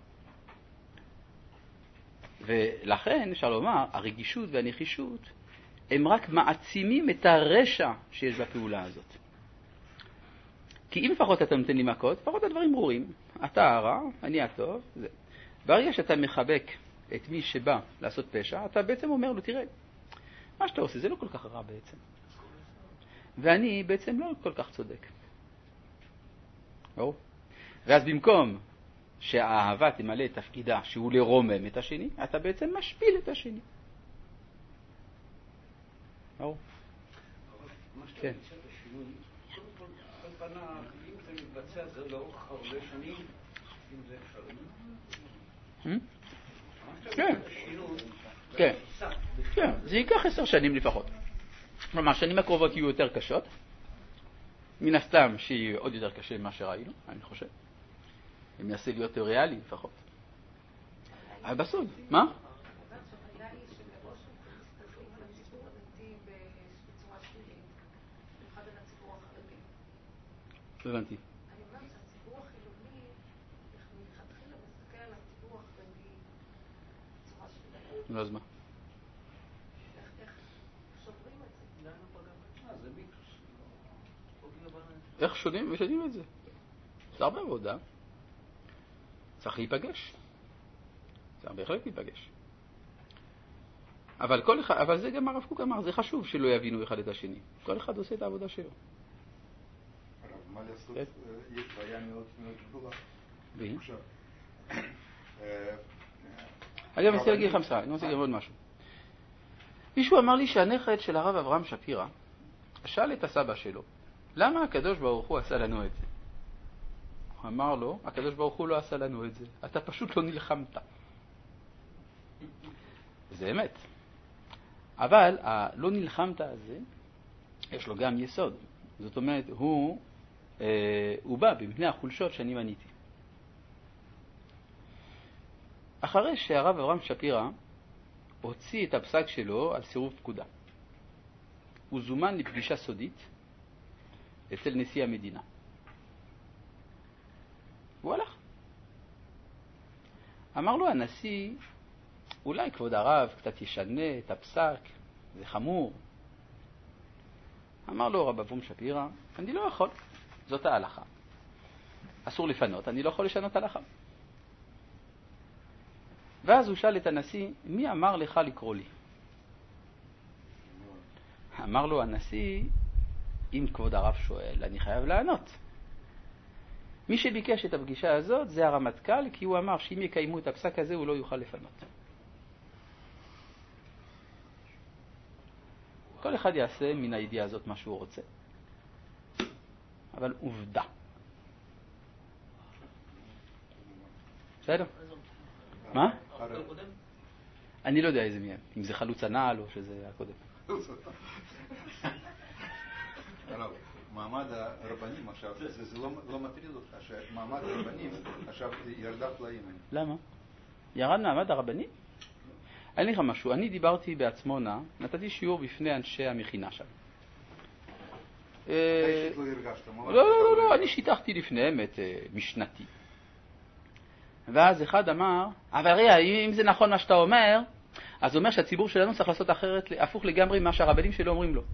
ולכן, אפשר לומר, הרגישות והנחישות הם רק מעצימים את הרשע שיש בפעולה הזאת. כי אם לפחות אתה נותן לי מכות, לפחות הדברים ברורים. אתה הרע, אני הטוב. זה. ברגע שאתה מחבק את מי שבא לעשות פשע, אתה בעצם אומר לו, תראה, מה שאתה עושה זה לא כל כך רע בעצם. ואני בעצם לא כל כך צודק. ברור? ואז במקום שהאהבה תמלא את תפקידה שהוא לרומם את השני, אתה בעצם משפיל את השני. ברור? כן. קודם כל, על פניו, אם זה מתבצע, זה לאורך הרבה שנים, אם זה אפשרי. כן. כן. כן, זה ייקח 10 שנים לפחות. כלומר, השנים הקרובות יהיו יותר קשות. מן הסתם שיהיה עוד יותר קשה ממה שראינו, אני חושב. הם יעשה להיות ריאלי לפחות. אבל בסוד, מה? לא הבנתי. אני אומרת שהציבור החילוני, מלכתחילה מסתכל על הציבור החרדי בצורה שלילית. לא, אז מה? איך שוברים את זה? זה מיתוס. איך שונים את זה? זה הרבה עבודה. צריך להיפגש. צריך בהחלט להיפגש. אבל זה גם הרב קוק אמר, זה חשוב שלא יבינו אחד את השני. כל אחד עושה את העבודה שלו. מה לעשות? יש בעיה מאוד מאוד גדולה. והיא? אגב, אני רוצה להגיד עוד משהו. מישהו אמר לי שהנכד של הרב אברהם שפירא שאל את הסבא שלו, למה הקדוש ברוך הוא עשה לנו את זה? הוא אמר לו, הקדוש ברוך הוא לא עשה לנו את זה, אתה פשוט לא נלחמת. זה אמת. אבל הלא נלחמת הזה, יש לו גם יסוד. זאת אומרת, הוא בא במפני החולשות שאני מניתי. אחרי שהרב אברהם שפירא הוציא את הפסק שלו על סירוב פקודה, הוא זומן לפגישה סודית אצל נשיא המדינה. הוא הלך. אמר לו הנשיא, אולי כבוד הרב קצת ישנה את הפסק, זה חמור. אמר לו רב אברהם שפירא, אני לא יכול, זאת ההלכה. אסור לפנות, אני לא יכול לשנות הלכה. ואז הוא שאל את הנשיא, מי אמר לך לקרוא לי? אמר לו הנשיא, אם כבוד הרב שואל, אני חייב לענות. מי שביקש את הפגישה הזאת זה הרמטכ"ל, כי הוא אמר שאם יקיימו את הפסק הזה הוא לא יוכל לפנות. כל אחד יעשה מן הידיעה הזאת מה שהוא רוצה. אבל עובדה. בסדר? מה? אני לא יודע איזה מהם, אם זה חלוץ הנעל או שזה הקודם. מעמד הרבנים עכשיו, זה לא מטריד אותך שמעמד הרבנים עכשיו ירדה פלאים. למה? ירד מעמד הרבנים? אין לך משהו, אני דיברתי בעצמונה, נתתי שיעור בפני אנשי המכינה שם. לא, אני שיתחתי לפניהם את משנתי. ואז אחד אמר, אבל רגע, אם זה נכון מה שאתה אומר, אז זה אומר שהציבור שלנו צריך לעשות אחרת, הפוך לגמרי מה שהרבנים שלו אומרים לו.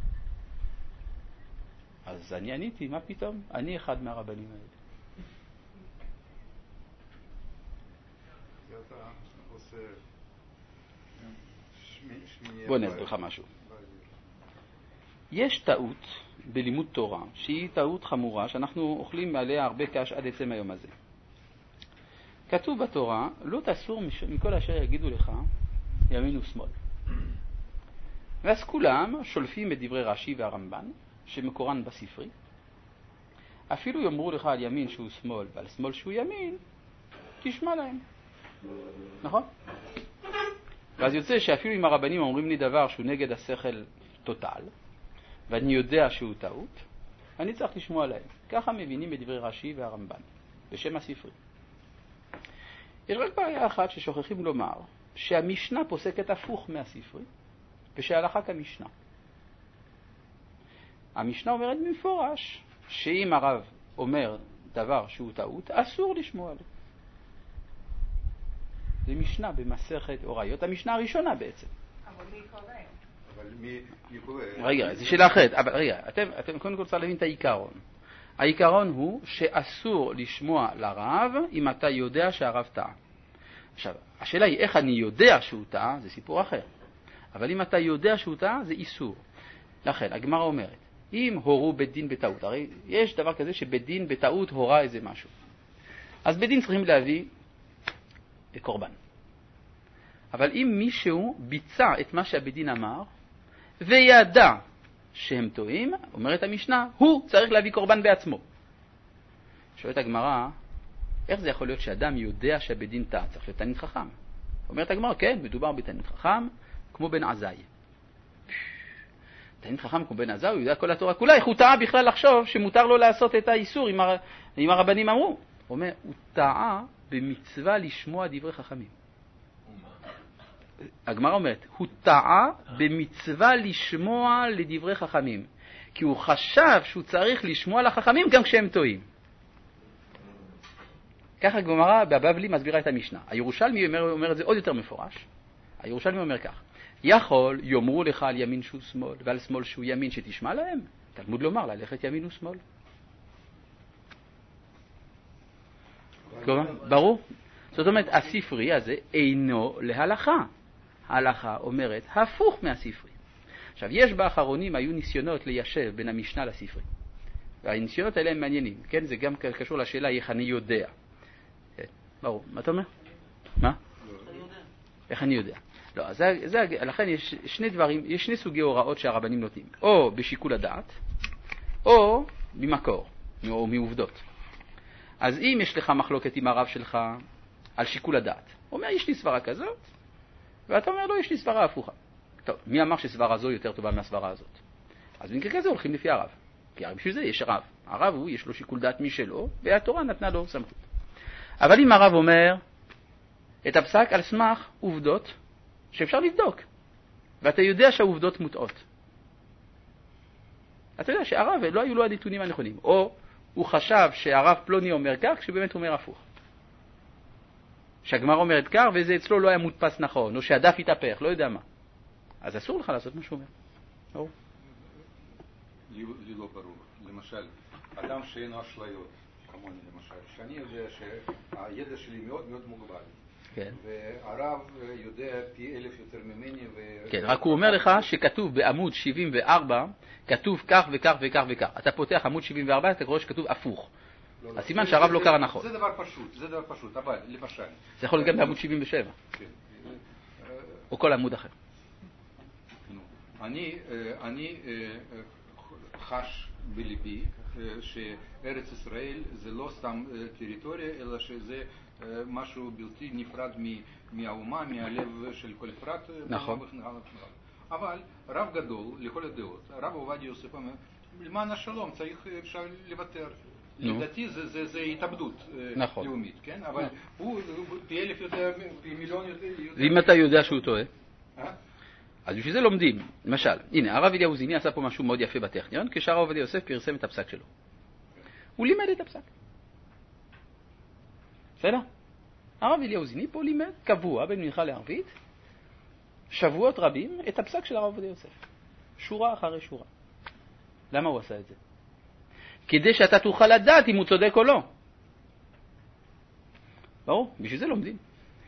אז אני עניתי, מה פתאום? אני אחד מהרבנים האלה. בוא נסביר לך משהו. יש טעות בלימוד תורה, שהיא טעות חמורה, שאנחנו אוכלים עליה הרבה קש עד עצם היום הזה. כתוב בתורה, לא תסור מכל אשר יגידו לך ימין ושמאל. ואז כולם שולפים את דברי רש"י והרמב"ן, שמקורן בספרי. אפילו יאמרו לך על ימין שהוא שמאל ועל שמאל שהוא ימין, תשמע להם. נכון? ואז יוצא שאפילו אם הרבנים אומרים לי דבר שהוא נגד השכל טוטל, ואני יודע שהוא טעות, אני צריך לשמוע להם. ככה מבינים את דברי רש"י והרמב"ן, בשם הספרי. יש רק בעיה אחת ששוכחים לומר, שהמשנה פוסקת הפוך מהספרי, ושההלכה כמשנה. המשנה אומרת במפורש, שאם הרב אומר דבר שהוא טעות, אסור לשמוע לו. זה משנה במסכת אוריות, המשנה הראשונה בעצם. אבל מי קורא? אבל מי קורא? רגע, זה שאלה אחרת. אבל רגע, אתם קודם כל צריך להבין את העיקרון. העיקרון הוא שאסור לשמוע לרב אם אתה יודע שהרב טעה. עכשיו, השאלה היא איך אני יודע שהוא טעה, זה סיפור אחר. אבל אם אתה יודע שהוא טעה, זה איסור. לכן, הגמרא אומרת, אם הורו בית דין בטעות, הרי יש דבר כזה שבית דין בטעות הורה איזה משהו. אז בית דין צריכים להביא קורבן. אבל אם מישהו ביצע את מה שהבית דין אמר, וידע שהם טועים, אומרת המשנה, הוא צריך להביא קורבן בעצמו. שואלת הגמרא, איך זה יכול להיות שאדם יודע שהבית דין טעה? צריך להיות תלמיד חכם. אומרת הגמרא, כן, מדובר בתלמיד חכם, כמו בן עזאי. תלמיד חכם כמו בן עזאי, הוא יודע כל התורה כולה, איך הוא טעה בכלל לחשוב שמותר לו לעשות את האיסור אם הרבנים אמרו. הוא אומר, הוא טעה במצווה לשמוע דברי חכמים. הגמרא אומרת, הוא טעה במצווה לשמוע לדברי חכמים, כי הוא חשב שהוא צריך לשמוע לחכמים גם כשהם טועים. ככה הגמרא בבבלי מסבירה את המשנה. הירושלמי אומר את זה עוד יותר מפורש. הירושלמי אומר כך, יכול יאמרו לך על ימין שהוא שמאל ועל שמאל שהוא ימין שתשמע להם. תלמוד לומר ללכת ימין ושמאל. ברור? זאת אומרת, הספרי הזה אינו להלכה. ההלכה אומרת הפוך מהספרי. עכשיו, יש באחרונים היו ניסיונות ליישב בין המשנה לספרי. והניסיונות האלה הם מעניינים. כן? זה גם קשור לשאלה איך אני יודע. ברור. מה אתה אומר? מה? איך אני יודע? לא, לכן יש שני דברים, יש שני סוגי הוראות שהרבנים נותנים. או בשיקול הדעת, או ממקור, או מעובדות. אז אם יש לך מחלוקת עם הרב שלך על שיקול הדעת, הוא אומר, יש לי סברה כזאת, ואתה אומר, לא, יש לי סברה הפוכה. טוב, מי אמר שסברה זו יותר טובה מהסברה הזאת? אז במקרה כזה הולכים לפי הרב. כי בשביל זה יש רב. הרב הוא, יש לו שיקול דעת משלו, והתורה נתנה לו סמכות. אבל אם הרב אומר את הפסק על סמך עובדות שאפשר לבדוק, ואתה יודע שהעובדות מוטעות, אתה יודע שהרב לא היו לו הנתונים הנכונים, או הוא חשב שהרב פלוני אומר כך, כשבאמת הוא אומר הפוך. שהגמרא אומרת כך, וזה אצלו לא היה מודפס נכון, או שהדף התהפך, לא יודע מה. אז אסור לך לעשות מה שהוא אומר. ברור. לי לא ברור. למשל, אדם שאינו אשליות, כמוני למשל, שאני יודע שהידע שלי מאוד מאוד מוגבל. כן. והרב יודע פי 1000 יותר ממני. כן, רק הוא אומר לך שכתוב בעמוד 74, כתוב כך וכך וכך וכך. אתה פותח עמוד 74, אתה קורא שכתוב הפוך. הסימן שהרב לא קרא נכון. זה דבר פשוט, אבל למשל. זה יכול להיות גם בעמוד 77. כן. או כל עמוד אחר. אני חש בליבי שארץ ישראל זה לא סתם טריטוריה, אלא שזה משהו בלתי נפרד מהאומה, מהלב של כל פרט. נכון. אבל רב גדול, לכל הדעות, הרב עובדיה יוסף אומר, למען השלום צריך אפשר לוותר. לדעתי זה התאבדות לאומית, כן? אבל הוא פי 1000 יותר, פי מיליון יותר. ואם אתה יודע שהוא טועה? אז בשביל זה לומדים. למשל, הנה, הרב אליהו זיני עשה פה משהו מאוד יפה בטכניון, כשהרב עובדיה יוסף פרסם את הפסק שלו. הוא לימד את הפסק. בסדר? הרב אליהו זיני פה לימד קבוע בין מנחה לערבית, שבועות רבים, את הפסק של הרב עובדיה יוסף. שורה אחרי שורה. למה הוא עשה את זה? כדי שאתה תוכל לדעת אם הוא צודק או לא. ברור, בשביל זה לומדים.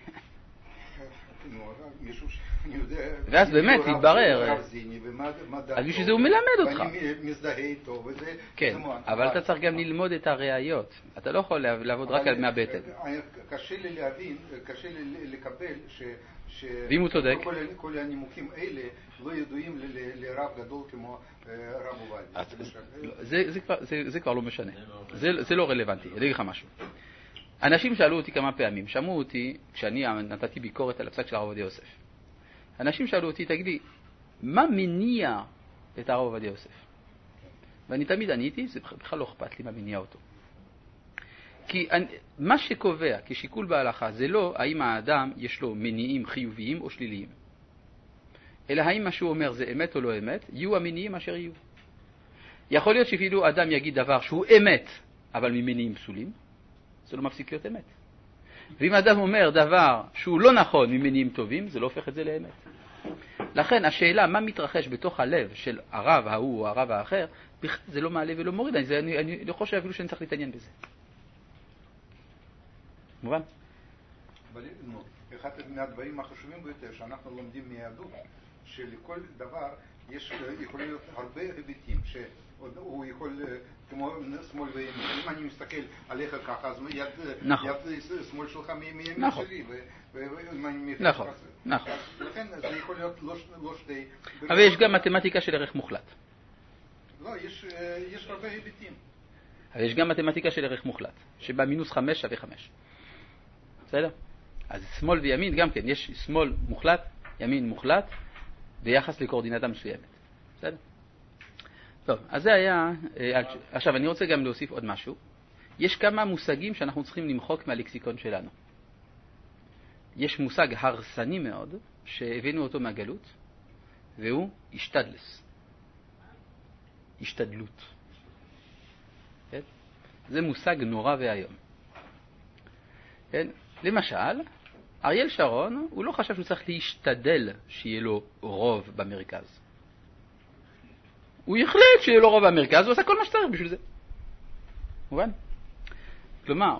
ואז באמת יתברר. אז בשביל זה הוא מלמד אותך. ואני מזדהה איתו וזה... כן, אבל אתה צריך גם ללמוד את הראיות. אתה לא יכול לעבוד רק על מהבטן. קשה לי להבין, קשה לי לקבל ואם הוא צודק? כל הנימוקים האלה לא ידועים לרב גדול כמו רב עובדיה. זה כבר לא משנה. זה לא רלוונטי. אני אגיד לך משהו. אנשים שאלו אותי כמה פעמים, שמעו אותי כשאני נתתי ביקורת על הפסק של הרב עובדיה יוסף. אנשים שאלו אותי, תגיד לי, מה מניע את הרב עובדיה יוסף? ואני תמיד עניתי, זה בכלל לא אכפת לי מה מניע אותו. כי מה שקובע כשיקול בהלכה זה לא האם האדם יש לו מניעים חיוביים או שליליים. אלא האם מה שהוא אומר זה אמת או לא אמת, יהיו המניעים אשר יהיו. יכול להיות שאפילו אדם יגיד דבר שהוא אמת, אבל ממניעים פסולים, זה לא מפסיק להיות אמת. ואם אדם אומר דבר שהוא לא נכון ממניעים טובים, זה לא הופך את זה לאמת. לכן השאלה מה מתרחש בתוך הלב של הרב ההוא או הרב האחר, זה לא מעלה ולא מוריד, אני לא חושב אפילו שאני צריך להתעניין בזה. מובן? אבל אחד מהדברים החשובים ביותר שאנחנו לומדים מהיהדות, שלכל דבר יכול להיות הרבה היבטים, שהוא יכול, כמו שמאל וימין. אם אני מסתכל עליך ככה, אז יד שמאל שלך מימין שלי, ואם אני מפרש ככה. נכון. לכן זה יכול להיות לא שתי... אבל יש גם מתמטיקה של ערך מוחלט. לא, יש הרבה היבטים. אבל יש גם מתמטיקה של ערך מוחלט, שבה מינוס 5 שווה 5. בסדר? אז שמאל וימין גם כן, יש שמאל מוחלט, ימין מוחלט, ביחס לקורדינטה מסוימת. בסדר? טוב, אז זה היה... עכשיו, אני רוצה גם להוסיף עוד משהו. יש כמה מושגים שאנחנו צריכים למחוק מהלקסיקון שלנו. יש מושג הרסני מאוד, שהבאנו אותו מהגלות, והוא השתדלס. השתדלות. כן? זה מושג נורא והיום. כן? למשל, אריאל שרון, הוא לא חשב שהוא צריך להשתדל שיהיה לו רוב במרכז. הוא החליט שיהיה לו רוב במרכז, הוא עשה כל מה שצריך בשביל זה. מובן? כלומר,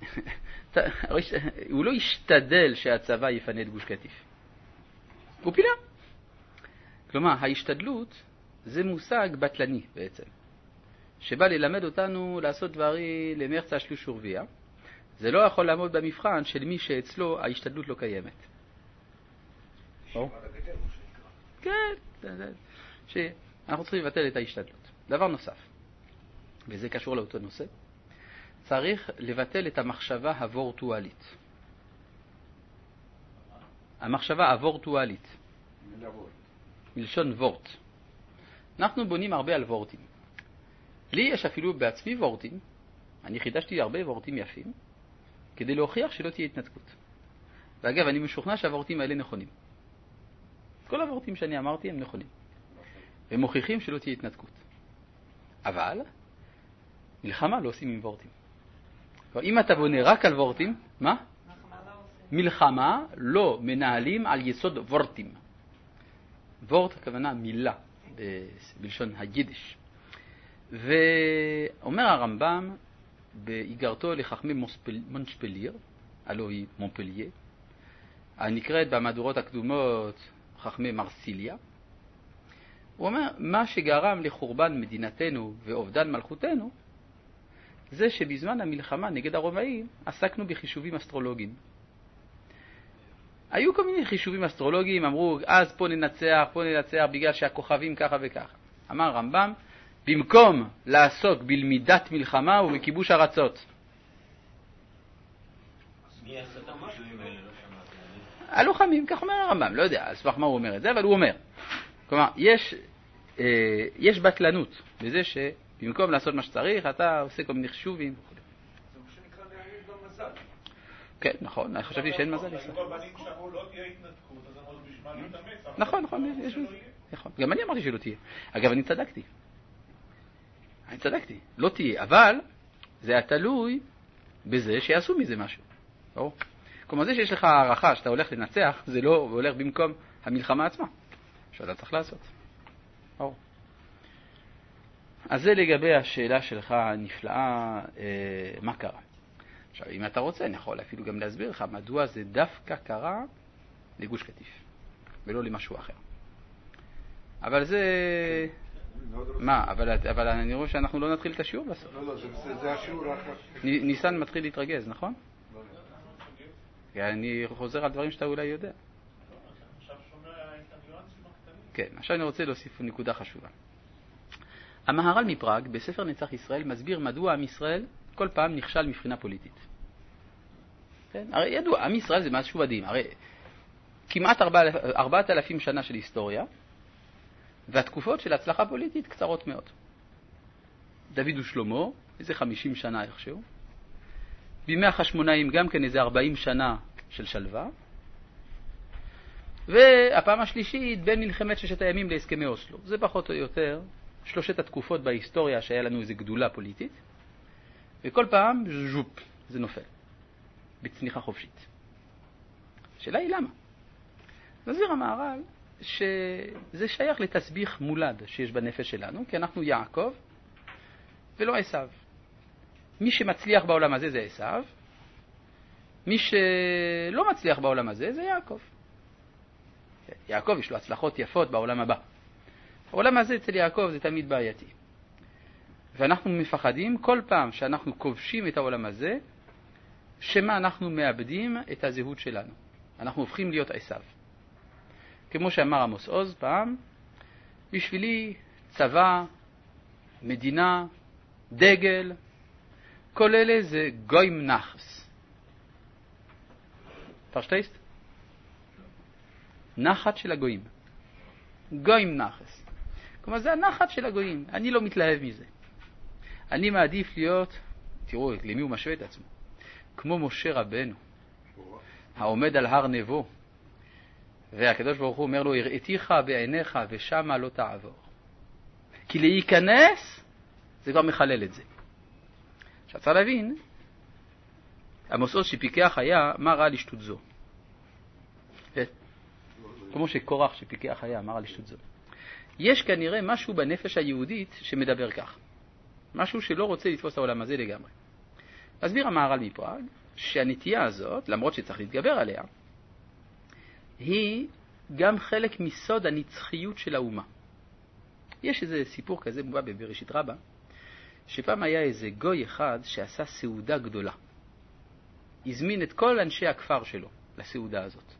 הוא לא השתדל שהצבא יפנה את גוש קטיף. הוא פינה. כלומר, ההשתדלות זה מושג בטלני בעצם, שבא ללמד אותנו לעשות דברים למרצה שלוש ורביע. זה לא יכול לעמוד במבחן של מי שאצלו ההשתדלות לא קיימת. כן, שאנחנו צריכים לבטל את ההשתדלות. דבר נוסף, וזה קשור לאותו נושא, צריך לבטל את המחשבה הוורטואלית. המחשבה הוורטואלית. מלשון וורט. אנחנו בונים הרבה על וורטים. לי יש אפילו בעצמי וורטים, אני חידשתי הרבה וורטים יפים, כדי להוכיח שלא תהיה התנתקות. ואגב, אני משוכנע שהוורטים האלה נכונים. כל הוורטים שאני אמרתי הם נכונים. הם מוכיחים שלא תהיה התנתקות. אבל, מלחמה לא עושים עם וורטים. אם אתה בונה רק על וורטים, מה? מלחמה לא מנהלים על יסוד וורטים. וורט הכוונה מילה, בלשון היידיש. ואומר הרמב"ם, באיגרתו לחכמי מונשפליר, הלוא היא מונפליה, הנקראת במהדורות הקדומות חכמי מרסיליה, הוא אומר, מה שגרם לחורבן מדינתנו ואובדן מלכותנו, זה שבזמן המלחמה נגד הרומאים עסקנו בחישובים אסטרולוגיים. היו כל מיני חישובים אסטרולוגיים, אמרו, אז פה ננצח בגלל שהכוכבים ככה וככה. אמר הרמב"ם, במקום לעסוק בלמידת מלחמה ובכיבוש ארצות. מי עשה את החישובים האלה? לא שמעתי. הלוחמים, כך אומר הרמב"ם, לא יודע, על סמך מה הוא אומר את זה, אבל הוא אומר. כלומר, יש בטלנות בזה שבמקום לעשות מה שצריך, אתה עושה כל מיני חישובים. זה מה שנקרא להאמין במזל. כן, נכון, אני חשבתי שאין מזל. כל בנים שאמרו לא תהיה התנתקות, אז אמרו בשביל מה להתאמץ. נכון, נכון. גם אני אמרתי שלא תהיה. אגב, אני צדקתי. לא תהיה, אבל זה היה תלוי בזה שיעשו מזה משהו. ברור? כלומר, זה שיש לך הערכה שאתה הולך לנצח, זה לא הולך במקום המלחמה עצמה, שאתה צריך לעשות. ברור. אז זה לגבי השאלה שלך הנפלאה, מה קרה. עכשיו, אם אתה רוצה, אני יכול אפילו גם להסביר לך מדוע זה דווקא קרה לגוש קטיף, ולא למשהו אחר. אבל זה... מה? אבל אני רואה שאנחנו לא נתחיל את השיעור בסוף. לא, זה השיעור אחר. ניסן מתחיל להתרגז, נכון? אני חוזר על דברים שאתה אולי יודע. עכשיו שומע את הניואנסים הקטנים. כן, עכשיו אני רוצה להוסיף נקודה חשובה. המהר"ל מפראג בספר נצח ישראל מסביר מדוע עם ישראל כל פעם נכשל מבחינה פוליטית. כן? הרי ידוע, עם ישראל זה משהו מדהים. הרי כמעט 4,000 שנה של היסטוריה, והתקופות של הצלחה פוליטית קצרות מאוד. דוד ושלמה, איזה 50 שנה איכשהו. בימי החשמונאים גם כן איזה 40 שנה של שלווה. והפעם השלישית בין מלחמת ששת הימים להסכמי אוסלו. זה פחות או יותר שלושת התקופות בהיסטוריה שהיה לנו איזה גדולה פוליטית. וכל פעם ז'ופ, זה נופל. בצניחה חופשית. השאלה היא למה? מסביר המהר"ל, שזה שייך לתסביך מולד שיש בנפש שלנו, כי אנחנו יעקב ולא עשיו. מי שמצליח בעולם הזה זה עשיו, מי שלא מצליח בעולם הזה זה יעקב. יעקב יש לו הצלחות יפות בעולם הבא. העולם הזה אצל יעקב זה תמיד בעייתי. ואנחנו מפחדים כל פעם שאנחנו כובשים את העולם הזה, שמה אנחנו מאבדים את הזהות שלנו. אנחנו הופכים להיות עשיו. כמו שאמר עמוס עוז פעם, בשבילי צבא, מדינה, דגל, כל אלה זה גויים נחס. פרשטייסט? נחת של הגויים. גויים נחס. כלומר זה הנחת של הגויים. אני לא מתלהב מזה. אני מעדיף להיות, תראו למי הוא משווה את עצמו, כמו משה רבנו, העומד על הר נבו, והקדוש ברוך הוא אומר לו, הראיתיך בעיניך ושמה לא תעבור. כי להיכנס זה כבר מחלל את זה. עכשיו צריך להבין, עמוס עוז שפיקח היה, מה רע לשטות זו? כמו שקורח שפיקח היה, מה רע לשטות זו? יש כנראה משהו בנפש היהודית שמדבר כך. משהו שלא רוצה לתפוס את העולם הזה לגמרי. מסביר המהר"ל מפראג שהנטייה הזאת, למרות שצריך להתגבר עליה, היא גם חלק מסוד הנצחיות של האומה. יש איזה סיפור כזה מובא בבראשית רבה, שפעם היה איזה גוי אחד שעשה סעודה גדולה. הזמין את כל אנשי הכפר שלו לסעודה הזאת.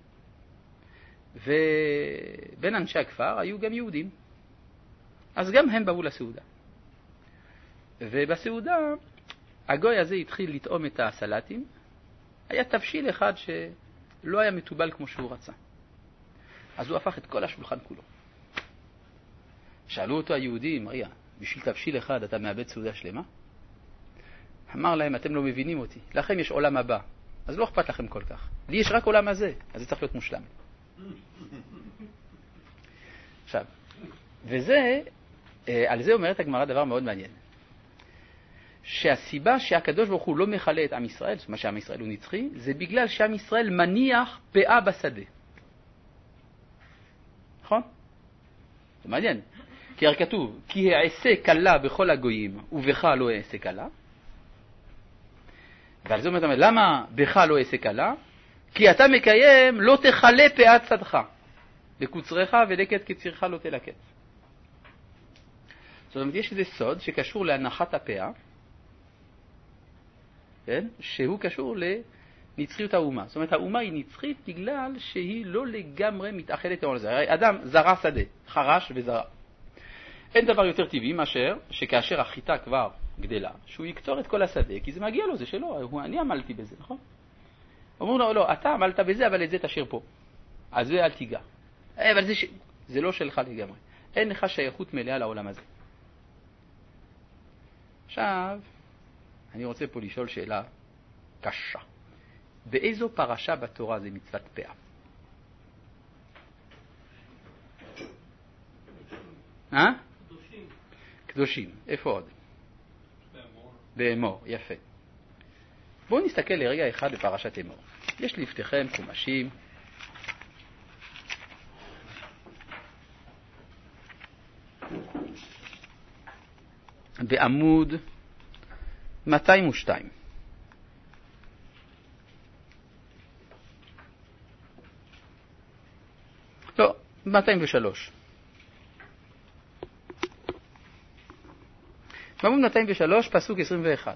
ובין אנשי הכפר היו גם יהודים. אז גם הם באו לסעודה. ובסעודה הגוי הזה התחיל לטעום את הסלטים. היה תבשיל אחד שלא היה מטובל כמו שהוא רצה. אז הוא הפך את כל השולחן כולו. שאלו אותו היהודים, רגע, בשביל תבשיל אחד אתה מאבד סעודה שלמה? אמר להם, אתם לא מבינים אותי. לכם יש עולם הבא, אז לא אכפת לכם כל כך. לי יש רק עולם הזה, אז זה צריך להיות מושלם. עכשיו, וזה, על זה אומרת הגמרא דבר מאוד מעניין. שהסיבה שהקדוש ברוך הוא לא מחלה את עם ישראל, זאת אומרת שעם ישראל הוא נצחי, זה בגלל שעם ישראל מניח פאה בשדה. נכון? זה מעניין. כי הרי כתוב, כי העשה קלה בכל הגויים ובך לא העשה קלה. ועל זה אומרת, למה בך לא העשה קלה? כי אתה מקיים לא תחלה פאת צדך. בקוצרך ולקט קצירך לא תלקט. זאת אומרת, יש איזה סוד שקשור להנחת הפאה, כן? שהוא קשור לנצחיות האומה. זאת אומרת, האומה היא נצחית בגלל שהיא לא לגמרי מתאחדת עם זה. הרי אדם זרע שדה, חרש וזרע. אין דבר יותר טבעי מאשר שכאשר החיטה כבר גדלה, שהוא יקצור את כל השדה, כי זה מגיע לו, זה שלו, אני עמלתי בזה, נכון? אומרים לו, לא, אתה עמלת בזה, אבל את זה תשאיר פה. אז זה אל תיגע. אבל זה לא שלך לגמרי. אין לך שייכות מלאה לעולם הזה. עכשיו, אני רוצה פה לשאול שאלה קשה. באיזו פרשה בתורה זה מצוות פאה? קדושים. קדושים. איפה עוד? באמור, יפה. בואו נסתכל לרגע אחד בפרשת אמור. יש לפתיכם חומשים. בעמוד 202. לא, 203. בעמוד 203, פסוק 21.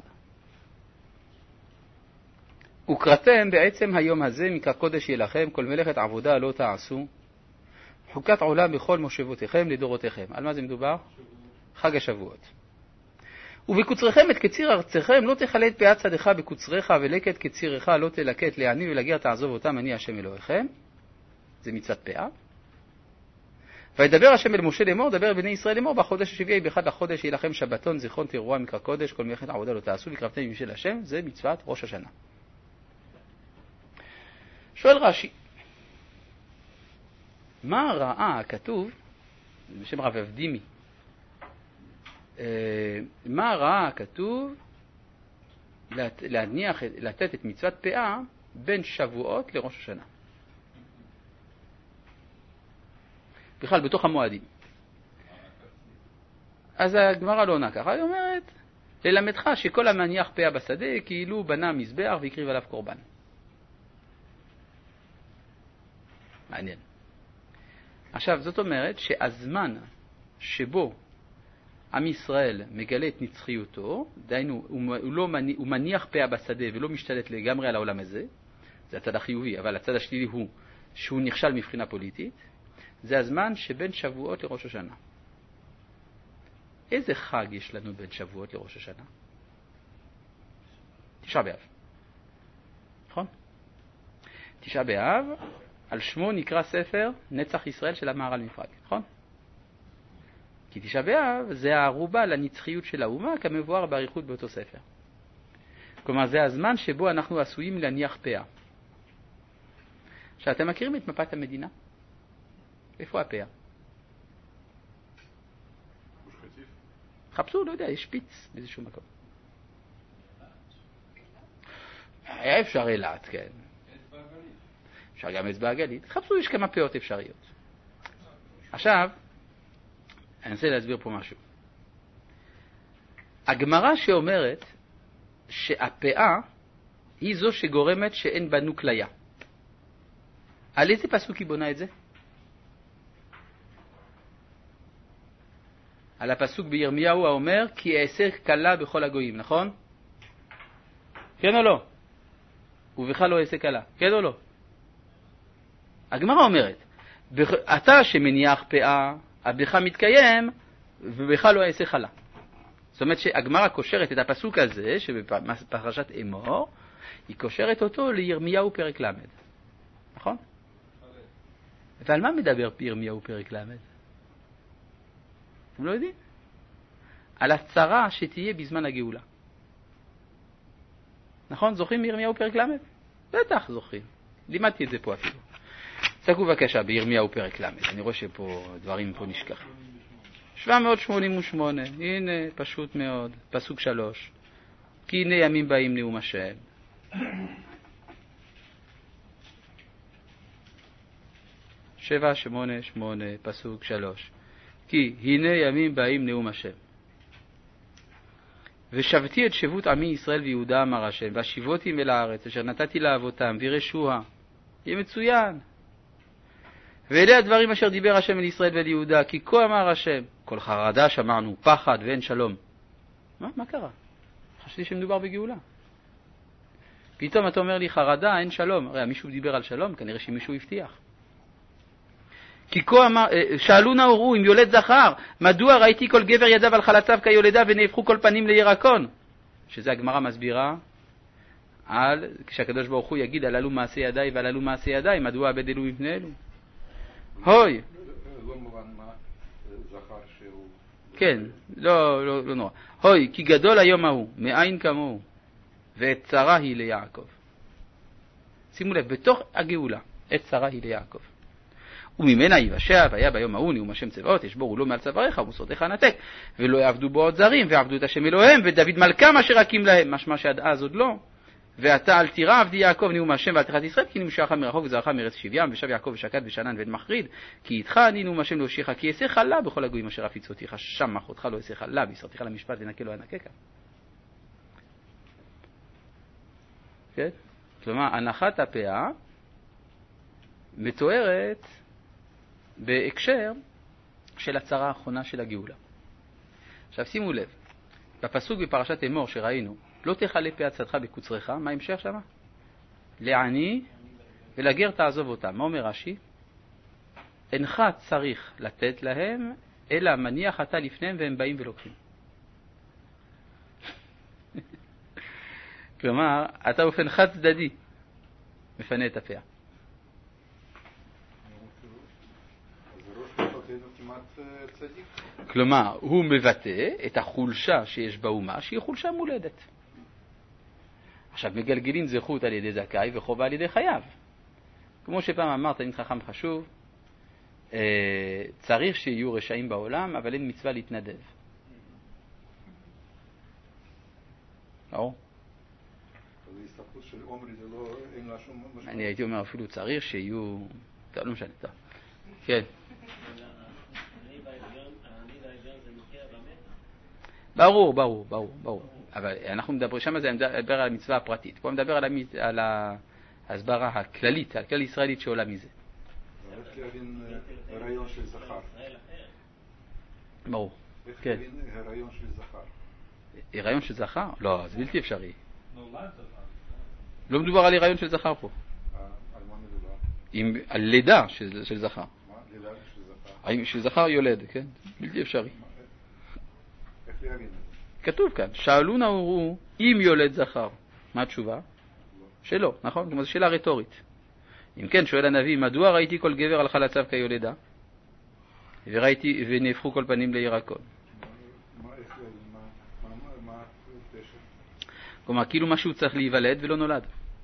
וקראתם בעצם היום הזה מקרא קודש יהיה לכם, כל מלאכת עבודה לא תעשו, חוקת עולם בכל מושבותיכם לדורותיכם. על מה זה מדובר? חג השבועות. ובקוצריכם את קציר ארציכם לא תחלה את פאת צדך בקוצריך ולקט קצירך לא תלקט לעני ולגר תעזוב אותם אני השם אלוהיכם. זה מצוות פאה. וידבר השם אל משה לאמור, דבר בני ישראל לאמור, בחודש השביעי באחד לחודש יהיה לכם שבתון זיכרון תרועה מקרא קודש, כל מלאכת עבודה לא תעשו וקרבתם משל השם. זה מצוות ראש השנה. שואל רש"י, מה ראה הכתוב, בשם רב אבדימי, מה ראה הכתוב לתת את מצוות פאה בין שבועות לראש השנה? בכלל בתוך המועדים. אז הגמרא לא עונה ככה, היא אומרת, ללמדך שכל המניח פאה בשדה כאילו בנה מזבח והקריב עליו קורבן. מעניין. עכשיו, זאת אומרת שהזמן שבו עם ישראל מגלה את נצחיותו, דהיינו, הוא מניח פאה בשדה ולא משתלט לגמרי על העולם הזה, זה הצד החיובי, אבל הצד השלילי הוא שהוא נכשל מבחינה פוליטית, זה הזמן שבין שבועות לראש השנה. איזה חג יש לנו בין שבועות לראש השנה? תשעה באב. נכון? תשעה באב, על שמו נקרא ספר נצח ישראל של המהר"ל מפראג, נכון? כי תשעה באב זה הערובה לנצחיות של האומה כמבואר באריכות באותו ספר. כלומר, זה הזמן שבו אנחנו עשויים להניח פאה. עכשיו, אתם מכירים את מפת המדינה? איפה הפאה? חפשו, לא יודע, יש שפיץ באיזשהו מקום. היה אפשר אילת, כן. אפשר גם אצבע הגלית. חפשו, יש כמה פאות אפשריות. עכשיו, אני רוצה להסביר פה משהו. הגמרא שאומרת שהפאה היא זו שגורמת שאין בנו כליה. על איזה פסוק היא בונה את זה? על הפסוק בירמיהו האומר, כי אעשה כלה בכל הגויים, נכון? כן או לא? ובכלל לא אעשה כלה, כן או לא? הגמרא אומרת, אתה שמניח פאה, הבך מתקיים, ובכלל לא אעשה חלה. זאת אומרת שהגמרא קושרת את הפסוק הזה, שבפרשת אמור, היא קושרת אותו לירמיהו פרק ל'. נכון? ועל מה מדבר ירמיהו פרק ל'? אתם לא יודעים? על הצרה שתהיה בזמן הגאולה. נכון? זוכרים מירמיהו פרק ל'? בטח זוכרים. לימדתי את זה פה אפילו. תסתכלו בבקשה בירמיהו פרק ל'. אני רואה שפה דברים פה נשכחים. 788, הנה פשוט מאוד, פסוק 3. כי הנה ימים באים נאום השם. שבע, שמונה, שמונה, פסוק 3. כי הנה ימים באים נאום השם. ושבתי את שבות עמי ישראל ויהודה אמר השם, והשיבותי אל הארץ, אשר נתתי לאבותם, וירשוה. יהיה מצוין. ואלה הדברים אשר דיבר השם אל ישראל ואל יהודה, כי כה אמר השם, כל חרדה שמענו, פחד ואין שלום. מה קרה? חשבתי שמדובר בגאולה. פתאום אתה אומר לי חרדה, אין שלום. הרי מישהו דיבר על שלום, כנראה שמישהו הבטיח. כי כה אמר, שאלו נאורו אם יולד זכר, מדוע ראיתי כל גבר ידיו על חלציו כיולדה ונהפכו כל פנים לירקון? שזה הגמרא מסבירה על כשהקדוש ברוך הוא יגיד הללו מעשי ידיי והללו מעשי ידיי, מדוע עבד אלו מפני אלו? הוי. לא מובן מה זכר שהוא... כן, לא נורא. הוי, כי גדול היום ההוא, מאין כמוהו, ואת צרה היא ליעקב. שימו לב, בתוך הגאולה, את צרה היא ליעקב. וממנה יבשע, והיה ביום ההוא נאום השם צבאות, ישבורו לו מעל צוואריך ומסורתיך נתק, ולא יעבדו בו עוד זרים, ועבדו את השם אלוהיהם, ודוד מלכם אשר הקים להם, משמע שעד אז עוד לא. ואתה אל תירא עבדי יעקב נאום השם ועל תחת ישראל, כי נמשך מרחוק וזרעך מארץ שבים, ושב יעקב ושקד ושנן ואין מחריד, כי איתך אני נאום השם להושיעך, כי אעשה חלה בכל הגויים אשר אפיץ אותיך, שם אחותך לא אעשה חלה, ויסרתיך למשפט ונקה לא ינקה. כן? כלומר, הנחת הפאה מתוארת בהקשר של הצרה האחרונה של הגאולה. עכשיו שימו לב, בפסוק בפרשת אמור שראינו, לא תכלה פאת שדך בקוצרך, מה המשך שם? לעני ולגר תעזוב אותם. מה אומר רש"י? אינך צריך לתת להם, אלא מניח אתה לפניהם והם באים ולוקחים. כלומר, אתה באופן חד צדדי מפנה את הפאה. כלומר, הוא מבטא את החולשה שיש באומה, שהיא חולשה מולדת. עכשיו, מגלגלים זכות על ידי זכאי וחובה על ידי חייב. כמו שפעם אמרת, תלמיד חכם חשוב, צריך שיהיו רשעים בעולם, אבל אין מצווה להתנדב. אני הייתי אומר אפילו צריך שיהיו... טוב, לא משנה, טוב. כן. ברור. אבל אנחנו מדברים, שם זה מדבר על המצווה הפרטית. פה מדבר על ההסברה הכללית, הכלל ישראלית שעולה מזה. איך להבין הרעיון של זכר? ברור. איך להבין הרעיון של זכר? הרעיון של זכר? לא, זה בלתי אפשרי. לא מדובר על הרעיון של זכר פה. על מה מדובר? על לידה של זכר. מה? לידה של זכר? שזכר יולד, כן? בלתי אפשרי. איך להבין את זה? כתוב כאן, שאלו נאמרו אם יולד זכר. מה התשובה? שלא, נכון? כלומר זו שאלה רטורית. אם כן, שואל הנביא, מדוע ראיתי כל גבר על חלציו כיולדה? ונהפכו כל פנים לירקון. מה הפשר? כלומר, כאילו משהו צריך להיוולד ולא נולד.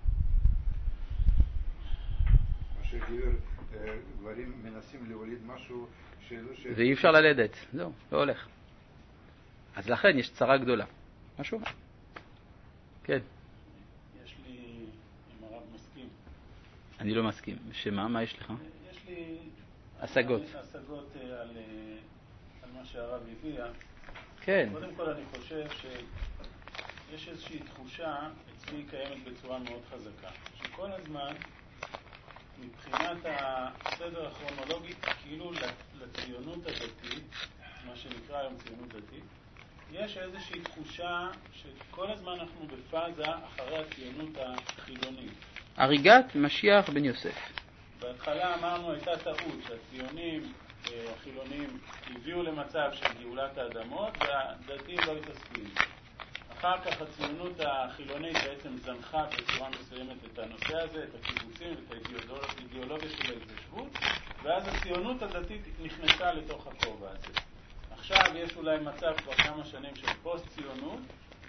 מה שגברים מנסים להוליד משהו ואי אפשר ללדת, זהו, לא הולך. אז לכן יש צרה גדולה. משהו? כן. יש לי, אם הרב מסכים. אני לא מסכים. שמה? מה יש לך? יש לי השגות. השגות על מה שהרב הביאה. כן. קודם כל אני חושב שיש איזושהי תחושה אצלי קיימת בצורה מאוד חזקה, שכל הזמן מבחינת הסדר הכרונולוגי, כאילו לציונות הדתית, מה שנקרא היום ציונות דתית, יש איזושהי תחושה שכל הזמן אנחנו בפאזה אחרי הציונות החילונית. הריגת משיח בן יוסף. בהתחלה אמרנו הייתה טעות שהציונים החילונים הביאו למצב של גאולת האדמות והדתיים לא התעסקו. אחר כך הציונות החילונית בעצם זנחה בצורה מסוימת את הנושא הזה, את הקיבוצים, את האידיאולוגיה של ההתיישבות, ואז הציונות הדתית נכנסה לתוך הכובע הזה. עכשיו יש אולי מצב כבר כמה שנים של פוסט-ציונות,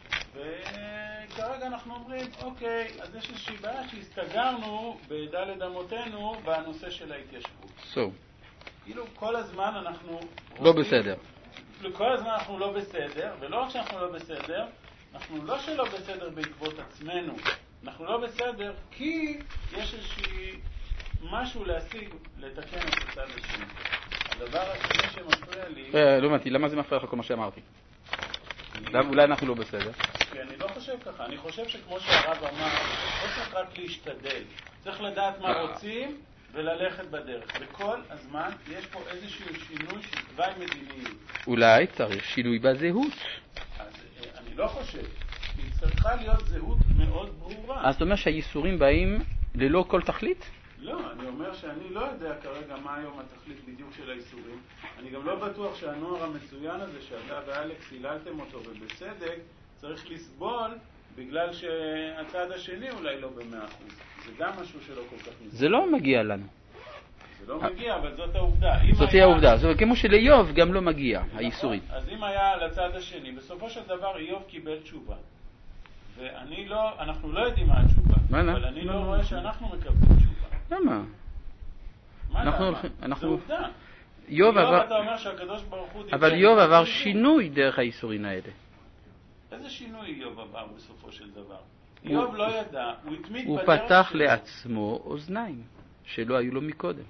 וכרגע אנחנו אומרים, אוקיי, אז יש איזושהי בעיה שהסתגרנו בדלת אמותינו בנושא של ההתיישבות. כאילו כל הזמן אנחנו לא בסדר. כל הזמן אנחנו לא בסדר, ולא רק שאנחנו לא בסדר, אנחנו לא שלא בסדר בעקבות עצמנו, אנחנו לא בסדר כי יש איזושהי משהו להשיג, לתקן את הצד השני. הדבר השני שמפריע לי... לא הבנתי, למה זה מפריע לך כל מה שאמרתי? אולי אנחנו לא בסדר. כי אני לא חושב ככה, אני חושב שכמו שהרב אמר, לא צריך רק להשתדל, צריך לדעת מה רוצים וללכת בדרך. וכל הזמן יש פה איזשהו שינוי של תוואי מדיניות. אולי צריך שינוי בזהות. אז אני לא חושב, כי צריכה להיות זהות מאוד ברורה. אז זאת אומרת שהייסורים באים ללא כל תכלית? לא, אני אומר שאני לא יודע כרגע מה היום התכלית בדיוק של האיסורים. אני גם לא בטוח שהנוער המצוין הזה שאתה ואלכס היללתם אותו ובצדק צריך לסבול בגלל שהצד השני אולי לא ב100%. זה גם משהו שלא כל כך נסבול. זה לא מגיע לנו. זה לא מגיע, אבל זאת העובדה. זאת היא העובדה. זה כמו שלאיוב גם לא מגיע, האיסורים. אז אם היה לצד השני, בסופו של דבר איוב קיבל תשובה. ואני לא, אנחנו לא יודעים מה התשובה. אבל אני לא רואה שאנחנו מקבלים תשובה. למה? מה למה? זה עובדה. איוב עבר... אתה אומר שהקדוש ברוך הוא... אבל איוב עבר שינוי דרך האיסורים האלה. איזה שינוי איוב עבר בסופו של דבר? איוב לא ידע, הוא התמיד הוא בדרך פתח שלו. לעצמו אוזניים שלא היו לו מקודם.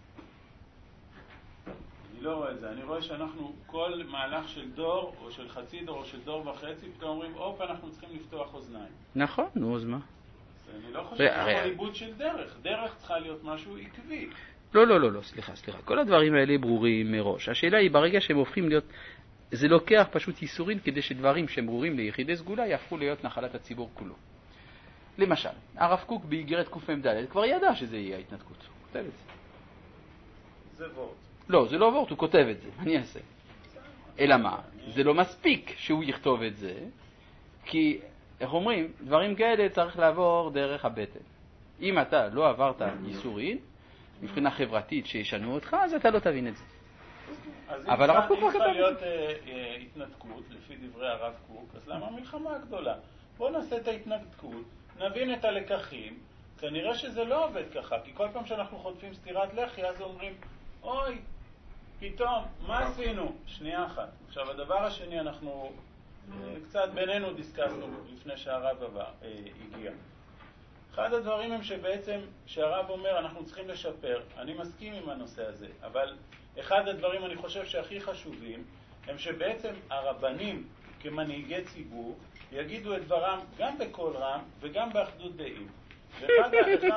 אני לא רואה את זה, אני רואה שאנחנו כל מהלך של דור או של חצי דור או של דור וחצי פתאום אומרים, אופ, אנחנו צריכים לפתוח אוזניים. נכון, נו, אז מה? אני לא חושב שזה עיבוד של דרך. דרך צריכה להיות משהו עקבי. לא, סליחה. כל הדברים האלה ברורים מראש. השאלה היא ברגע שהם הופכים להיות, זה לוקח פשוט ייסורים כדי שדברים שהם ברורים ליחידי סגולה יהפכו להיות נחלת הציבור כולו. למשל, הרב קוק באיגרת קמ"ד כבר ידע שזה יהיה ההתנתקות. הוא כותב את זה. זה וורט. לא, זה לא וורט, הוא כותב את זה. אני אעשה. אלא מה? זה לא מספיק שהוא יכתוב את זה, כי, איך אומרים, דברים כאלה צריך לעבור דרך הבטן. אם אתה לא עברת ייסורים, מבחינה חברתית שישנו אותך, אז אתה לא תבין את זה. אבל הרב קוק כבר כתב את זה. אם צריכה להיות התנתקות, לפי דברי הרב קוק, אז למה המלחמה הגדולה? בואו נעשה את ההתנתקות, נבין את הלקחים, כנראה שזה לא עובד ככה, כי כל פעם שאנחנו חוטפים סטירת לחי, אז אומרים, אוי, פתאום, מה עשינו? שנייה אחת. עכשיו, הדבר השני, אנחנו קצת בינינו דיסקסנו לפני שהרב הגיע. אחד הדברים הם שבעצם, שהרב אומר, אנחנו צריכים לשפר. אני מסכים עם הנושא הזה, אבל אחד הדברים אני חושב שהכי חשובים, הם שבעצם הרבנים כמנהיגי ציבור, יגידו את דברם גם בקול רם וגם באחדות דעים. ואחד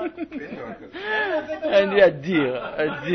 אני אדיר,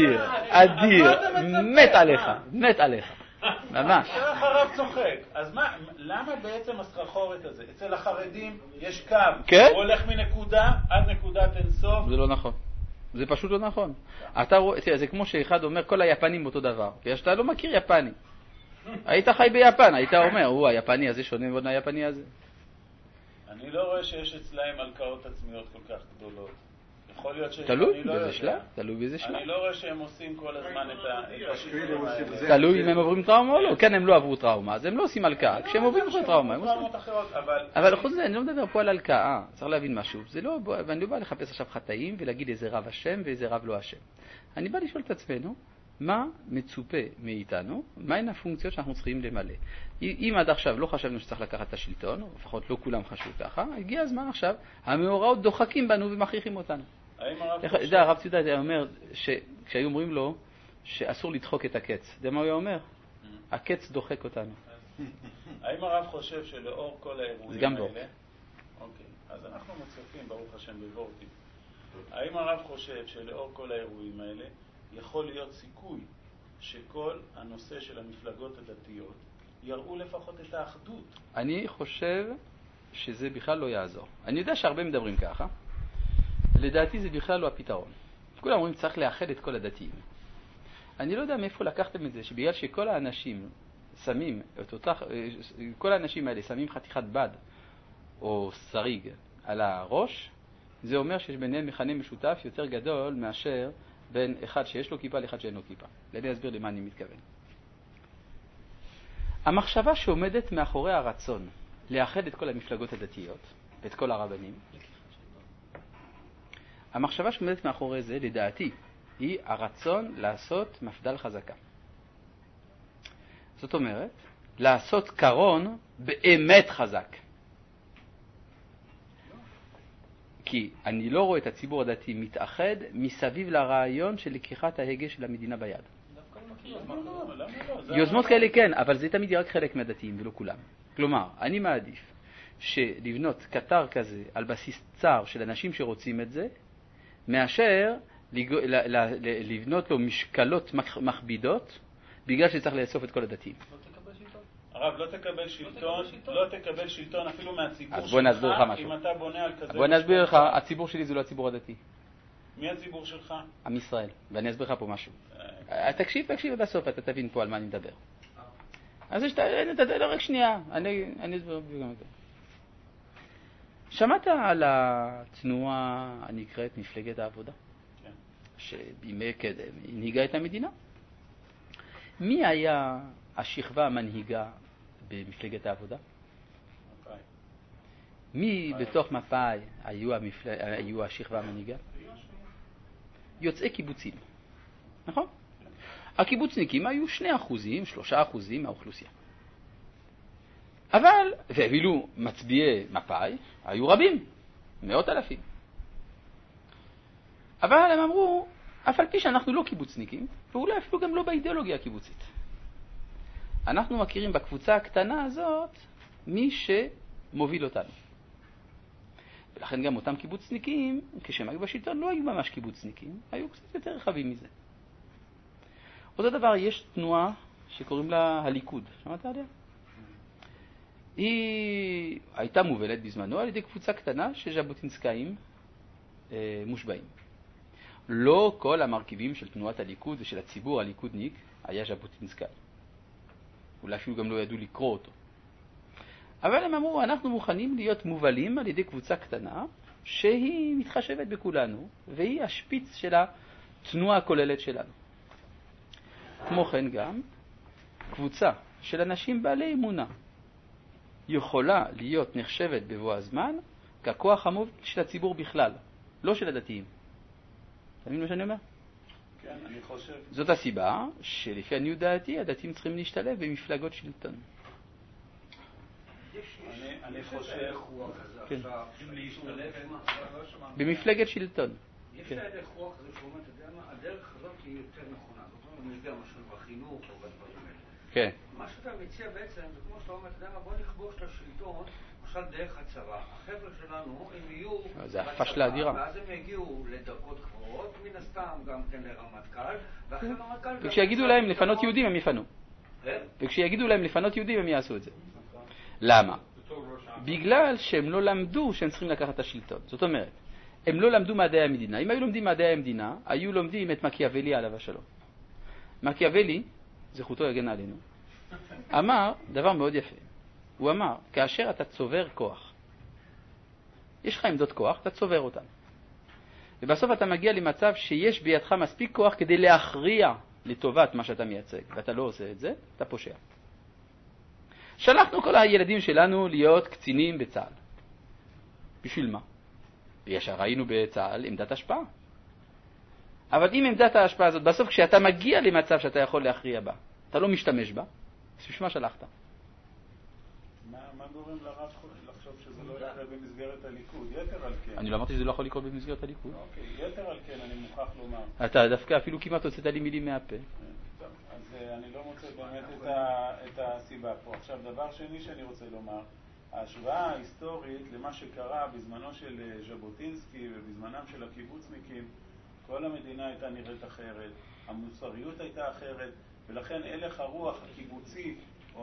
מת עליך, ממש. כך הרב צוחק. אז למה בעצם הסחרחורת הזה? אצל החרדים יש קו, הוא הולך מנקודה עד נקודת אינסוף. זה לא נכון. זה פשוט לא נכון. זה כמו שאחד אומר, כל היפנים אותו דבר. כי אתה לא מכיר יפני. היית חי ביפן, היית אומר, היפני הזה שונה מאוד מהיפני הזה. אני לא רואה שיש אצלהם הלקאות עצמיות כל כך גדולות. יכול להיות ש... תלוי באיזה שלב. אני לא רואה שהם עושים כל הזמן את השיטים האלה. תלוי אם הם עוברים טראומה או לא. כן, הם לא עברו טראומה, אז הם לא עושים הלקאה. כשהם עוברים טראומה, הם עושים... אבל חוץ מזה, אני לא מדבר פה על הלקאה. צריך להבין משהו. ואני לא בא לחפש עכשיו חטאים ולהגיד איזה רב השם ואיזה רב לא השם. אני בא לשאול את עצמנו, מה מצופה מאיתנו, מהן הפונקציות שאנחנו צריכים למלא. אם עד עכשיו לא חשבנו שצריך לקחת את השלטון, או לפחות לא כולם חשבו ככה, הגיע הזמן עכשיו, המאורעות דוחקים בנו ומכריחים אותנו. הרב ציודה היה אומר שכשהיו אומרים לו שאסור לדחוק את הקץ, זה מה הוא אומר? הקץ דוחק אותנו. האם הרב חושב שלאור כל האירועים האלה... זה גם וורט. אוקיי, אז אנחנו מוצפים ברוך השם בוורטי. האם הרב חושב שלאור כל האירועים האלה יכול להיות סיכוי שכל הנושא של המפלגות הדתיות יראו לפחות את האחדות? אני חושב שזה בכלל לא יעזור. אני יודע שהרבה מדברים ככה. לדעתי זה בכלל לא הפתרון. כולם אומרים צריך לאחד את כל הדתיים. אני לא יודע מאיפה לקחתם את זה, שבגלל שכל האנשים שמים כל האנשים האלה שמים חתיכת בד או שריג על הראש, זה אומר שיש ביניהם מכנה משותף יותר גדול מאשר בין אחד שיש לו כיפה לאחד שאין לו כיפה. אני אסביר למה אני מתכוון. המחשבה שעומדת מאחורי הרצון לאחד את כל המפלגות הדתיות ואת כל הרבנים, המחשבה שעומדת מאחורי זה, לדעתי, היא הרצון לעשות מפדל חזקה. זאת אומרת, לעשות קרון באמת חזק. כי אני לא רואה את הציבור הדתי מתאחד מסביב לרעיון של לקיחת ההגה של המדינה ביד. יוזמות כאלה כן, אבל זה תמיד רק חלק מהדתיים ולא כולם. כלומר, אני מעדיף שלבנות קטר כזה על בסיס צר של אנשים שרוצים את זה, מאשר לבנות לו משקלות מכבידות בגלל שצריך לאסוף את כל הדתיים. הרב, לא תקבל שלטון אפילו מהציבור שלך, אם אתה בונה על כזה... בוא נסביר לך, הציבור שלי זה לא הציבור הדתי. מי הציבור שלך? עם ישראל, ואני אסביר לך פה משהו. תקשיב עד הסוף, אתה תבין פה על מה אני מדבר. אז רק שנייה, אני אסביר גם את זה. שמעת על התנועה הנקראת מפלגת העבודה? כן. שבימי קדם הנהיגה את המדינה? מי היה השכבה המנהיגה במפלגת העבודה? מפא"י. מי בתוך מפא"י היו השכבה המנהיגה? יוצאי קיבוצים. נכון? הקיבוצניקים היו 2%, 3% מהאוכלוסייה. אבל, ואילו מצביעי מפא"י היו רבים, 100,000. אבל הם אמרו, אף על פי שאנחנו לא קיבוצניקים, ואולי אפילו גם לא באידיאולוגיה הקיבוצית. אנחנו מכירים בקבוצה הקטנה הזאת מי שמוביל אותנו. ולכן גם אותם קיבוצניקים, כשהם היו בשלטון, לא היו ממש קיבוצניקים, היו קצת יותר רחבים מזה. אותו דבר, יש תנועה שקוראים לה הליכוד. שמעת עליה? היא הייתה מובלת בזמנו על ידי קבוצה קטנה של ז'בוטינסקאים מושבעים. לא כל המרכיבים של תנועת הליכוד ושל הציבור הליכודניק היה ז'בוטינסקאי. אולי אפילו גם לא ידעו לקרוא אותו. אבל הם אמרו, אנחנו מוכנים להיות מובלים על ידי קבוצה קטנה שהיא מתחשבת בכולנו, והיא השפיץ של התנועה הכוללת שלנו. כמו כן גם, קבוצה של אנשים בעלי אמונה יכולה להיות נחשבת בבוא הזמן ככוח המוביל של הציבור בכלל, לא של הדתיים. אתה מבין מה שאני אומר? כן, אני חושב. זאת הסיבה שלפי עניות דעתי הדתיים צריכים להשתלב במפלגות שלטון. אני חושב במפלגת שלטון. יש לה דרך רוח כזה שאומרת, אתה יודע מה, הדרך הזאת היא יותר נכונה. זאת אומרת, יש גם משהו בחינוך או בדברים האלה. כן. מה מה שאתה מציע בעצם, זה כמו שאתה אומר, אתה יודע מה, בוא נכבוש את השלטון, עכשיו דרך הצבא. החבר'ה שלנו, הם יהיו זה הפשלה אדירה. ואז הם יגיעו לדרגות גבוהות, מן הסתם גם כן לרמטכ"ל, ואחרי רמטכ"ל... וכשיגידו להם לפנות יהודים הם יפנו. וכשיגידו להם לפנות יהודים הם יעשו את זה. למה? בגלל שהם לא למדו שהם צריכים לקחת את השלטון. זאת אומרת, הם לא למדו מדעי המדינה. אם היו לומדים מדעי המדינה, היו לומדים את מקיאוולי עליו השלום. מקיאוולי, זכותו יגן עלינו, אמר דבר מאוד יפה. הוא אמר, כאשר אתה צובר כוח, יש לך עמדות כוח, אתה צובר אותן. ובסוף אתה מגיע למצב שיש בידך מספיק כוח כדי להכריע לטובת מה שאתה מייצג, ואתה לא עושה את זה, אתה פושע. שלחנו כל הילדים שלנו להיות קצינים בצה"ל. בשביל מה? ישר ראינו בצה"ל עמדת השפעה. אבל אם עמדת ההשפעה הזאת, בסוף כשאתה מגיע למצב שאתה יכול להכריע בה, אתה לא משתמש בה, אז בשביל מה שלחת? מה גורם לרב לחשוב שזה לא יקרה במסגרת הליכוד? יתר על כן. אני לא אמרתי שזה לא יכול לקרות במסגרת הליכוד. אוקיי, יתר על כן, אני מוכרח לומר. אתה דווקא אפילו כמעט הוצאת לי מילים מהפה. אז אני לא מוצא באמת את הסיבה פה. עכשיו, דבר שני שאני רוצה לומר, ההשוואה ההיסטורית למה שקרה בזמנו של ז'בוטינסקי ובזמנם של הקיבוצניקים, כל המדינה הייתה נראית אחרת, המוסריות הייתה אחרת, ולכן הלך הרוח הקיבוצי או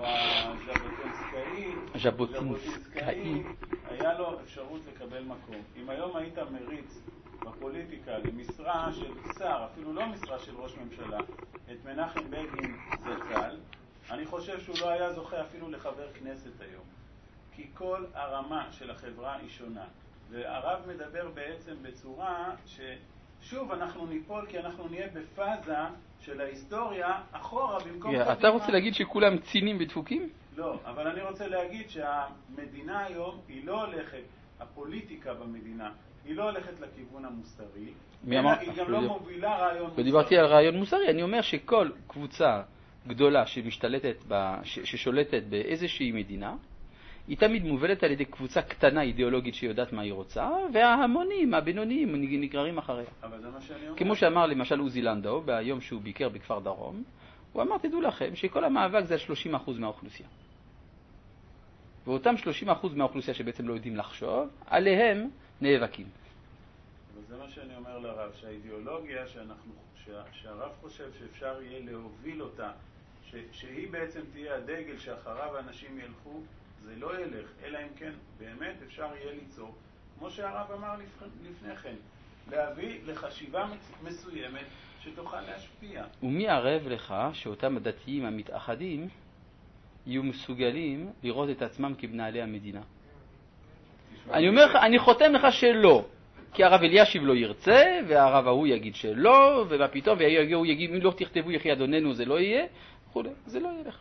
הז'בוטינסקאי, היה לו אפשרות לקבל מקום. אם היום היית מריץ בפוליטיקה למשרה של שר, אפילו לא משרה של ראש ממשלה, את מנחם בגין זצ"ל, אני חושב שהוא לא היה זוכה אפילו לחבר כנסת היום. כי כל הרמה של החברה היא שונה. והרב מדבר בעצם בצורה ששוב אנחנו ניפול כי אנחנו נהיה בפאזה של ההיסטוריה אחורה במקום קדימה. אתה רוצה להגיד שכולם צינים ודפוקים? לא, אבל אני רוצה להגיד שהמדינה היום היא לא הולכת, הפוליטיקה במדינה, היא לא הולכת לכיוון המוסרי, היא גם לא מובילה רעיון מוסרי. ודיברתי על רעיון מוסרי, אני אומר שכל קבוצה גדולה ששולטת באיזושהי מדינה, היא תמיד מובלת על ידי קבוצה קטנה אידיאולוגית שיודעת מה היא רוצה, וההמונים, הבינוניים, נגררים אחריה. אבל זה מה שאני אומר. כמו שאמר למשל עוזי לנדאו, ביום שהוא ביקר בכפר דרום, הוא אמר, תדעו לכם שכל המאבק זה על 30% מהאוכלוסייה. ואותם 30% מהאוכלוסייה שבעצם לא יודעים לחשוב, עליהם נאבקים. אבל זה מה שאני אומר לרב, שהאידיאולוגיה שהרב חושב שאפשר יהיה להוביל אותה, שהיא בעצם תהיה הדגל שאחריו האנשים ילכו, זה לא ילך, אלא אם כן באמת אפשר יהיה ליצור, כמו שהרב אמר לפני כן, להביא לחשיבה מסוימת שתוכל להשפיע. ומי ערב לך שאותם הדתיים המתאחדים יהיו מסוגלים לראות את עצמם כבנהלי המדינה? אני אומר לך, אני חותם לך שלא, כי הרב אלישיב לא ירצה, והרב ההוא יגיד שלא, ומה פתאום, והוא יגיד, אם לא תכתבו יחי אדוננו זה לא יהיה, זה לא ילך.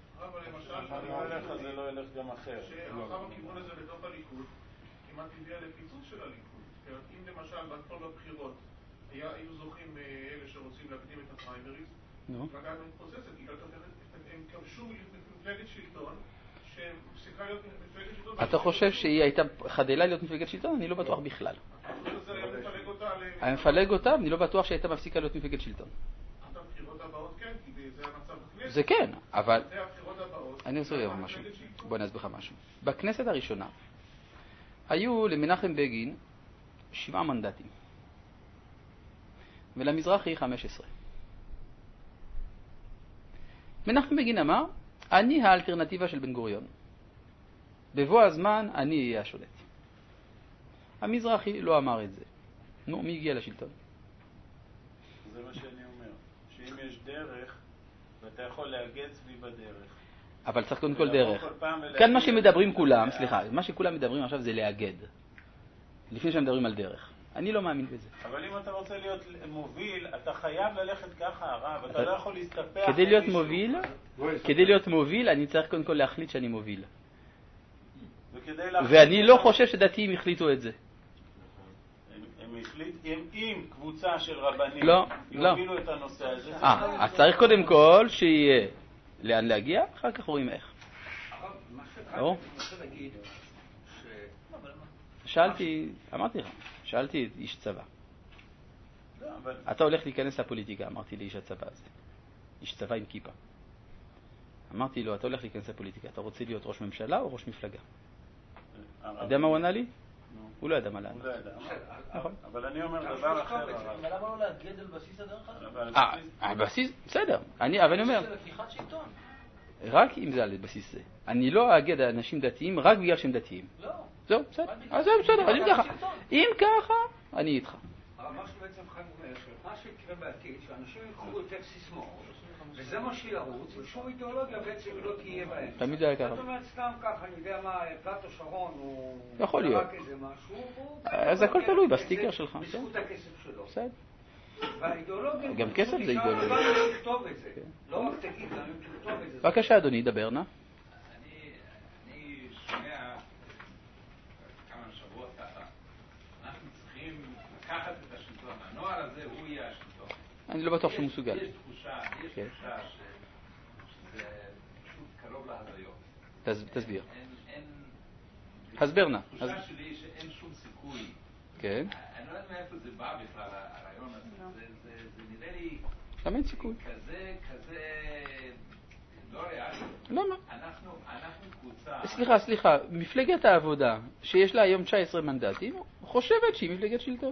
זה לא ילך גם אחר. שעכשיו הכיוון הזה בתוך הליכוד כמעט הביאה לפיצוץ של הליכוד. אם למשל בכל בבחירות היו זוכים אלה שרוצים להקדים את הפריימריז, מפלגה מתפוצצת, הם כבשו מפלגת שלטון שמפסיקה להיות מפלגת שלטון. אתה חושב שהיא הייתה חדלה להיות מפלגת שלטון? אני לא בטוח בכלל. אני מפלג אותה, אני לא בטוח שהייתה מפסיקה להיות מפלגת שלטון. הבחירות הבאות כן, כי זה המצב בכנסת. זה כן, אבל... זה הבחירות הבאות. אני רוצה לראות משהו. בוא נסביר לך משהו. בכנסת הראשונה היו למנחם בגין 7 מנדטים. ולמזרחי 15. מנחם בגין אמר, אני האלטרנטיבה של בן גוריון. בבוא הזמן אני אהיה השולט. המזרחי לא אמר את זה. נו, מי הגיע לשלטון? זה מה שאני אומר. שאם יש דרך, ואתה יכול להגד סביב הדרך. אבל צריך קודם כל דרך. כאן מה שמדברים כולם, סליחה, מה שכולם מדברים עכשיו זה להגד. לפני שהם מדברים על דרך. אני לא מאמין בזה. אבל אם אתה רוצה להיות מוביל, אתה חייב ללכת ככה הרב, אתה לא יכול להסתפח. כדי להיות מוביל, אני צריך קודם כל להחליט שאני מוביל. ואני לא חושב שדתיים החליטו את זה. אם קבוצה של רבנים יובילו את הנושא הזה. אז צריך קודם כל שיהיה לאן להגיע, אחר כך רואים איך. אמרתי לך, שאלתי את איש צבא. אתה הולך להיכנס לפוליטיקה, אמרתי לאיש הצבא הזה. איש צבא עם כיפה. אמרתי לו, אתה הולך להיכנס לפוליטיקה, אתה רוצה להיות ראש ממשלה או ראש מפלגה? אתה יודע מה הוא ענה לי? הוא לא ידע מה לענות. אבל אני אומר דבר אחר. אבל למה לא להגד על בסיס הדרך הזאת? על בסיס, בסדר. אבל אני אומר, זה לקיחת שלטון. רק אם זה על בסיס זה. אני לא אגד אנשים דתיים רק בגלל שהם דתיים. לא. זהו, בסדר. אז זהו, בסדר, אני ככה. אם ככה, אני איתך. אבל מה שבעצם חיים אומר, שמה שיקרה בעתיד, שאנשים יקחו יותר סיסמאות, וזה מה שירוץ, ושום אידיאולוגיה בעצם לא תהיה בהם. תמיד היה ככה. זאת אומרת, סתם ככה, אני יודע מה, פלטו שרון, הוא... יכול להיות. רק איזה משהו, אז הכל תלוי בסטיקר שלך. בזכות הכסף שלו. בסדר. והאידיאולוגיה... גם כסף זה אידיאולוגיה. גם אם תכתוב את זה. לא רק תגיד, גם אם תכתוב את זה. בבקשה, אדוני, דבר נא. אני שומע כמה שבועות ככה, אנחנו צריכים לקחת את השלטון. הנוער הזה הוא יהיה השלטון. אני לא בטוח שהוא מסוגל. יש תחושה שזה פשוט קרוב להזיות. תסביר. הסבר נא. התחושה שלי שאין שום סיכוי. כן. אני לא יודע מאיפה זה בא בכלל, הרעיון הזה. זה נראה לי... גם אין סיכוי. כזה לא ריאלי. למה? אנחנו קבוצה... סליחה, מפלגת העבודה, שיש לה היום 19 מנדטים, חושבת שהיא מפלגת שלטון.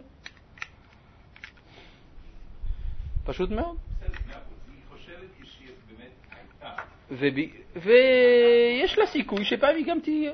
פשוט מאוד. היא חושבת שהיא באמת הייתה. ויש לה סיכוי שפעם היא גם תהיה.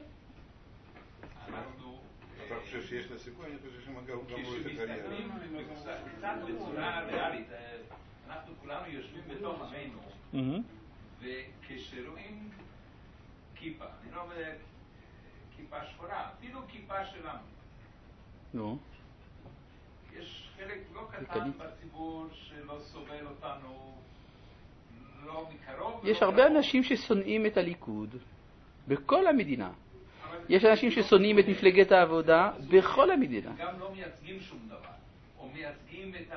אתה חושב שיש לה סיכוי? אני חושב שהם גם רואים את הקריירה. קצת בצורה ריאלית, אנחנו כולנו יושבים בתוך עמנו, וכשרואים כיפה, אני לא אומר כיפה שחורה, אפילו כיפה שלנו. יש חלק לא קטן בציבור שלא סובל אותנו, לא מקרוב. יש הרבה אנשים ששונאים את הליכוד בכל המדינה. יש אנשים ששונאים את מפלגת העבודה בכל המדינה. גם לא מייצגים שום דבר, או מייצגים את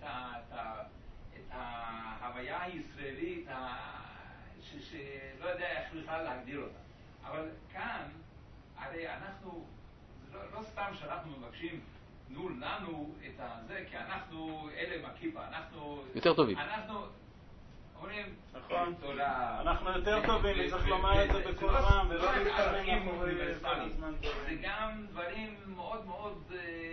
ההוויה הישראלית שלא יודע איך בכלל להגדיר אותה. אבל כאן, הרי אנחנו, לא סתם שאנחנו מבקשים, תנו לנו את זה, כי אנחנו אלה מקיפה, אנחנו... יותר טובים. אנחנו אומרים... נכון, תודה. אנחנו יותר טובים, צריך לומר את זה בכל רם, ולא להתקרבים מאחורי הזמן. זה גם דברים מאוד מאוד,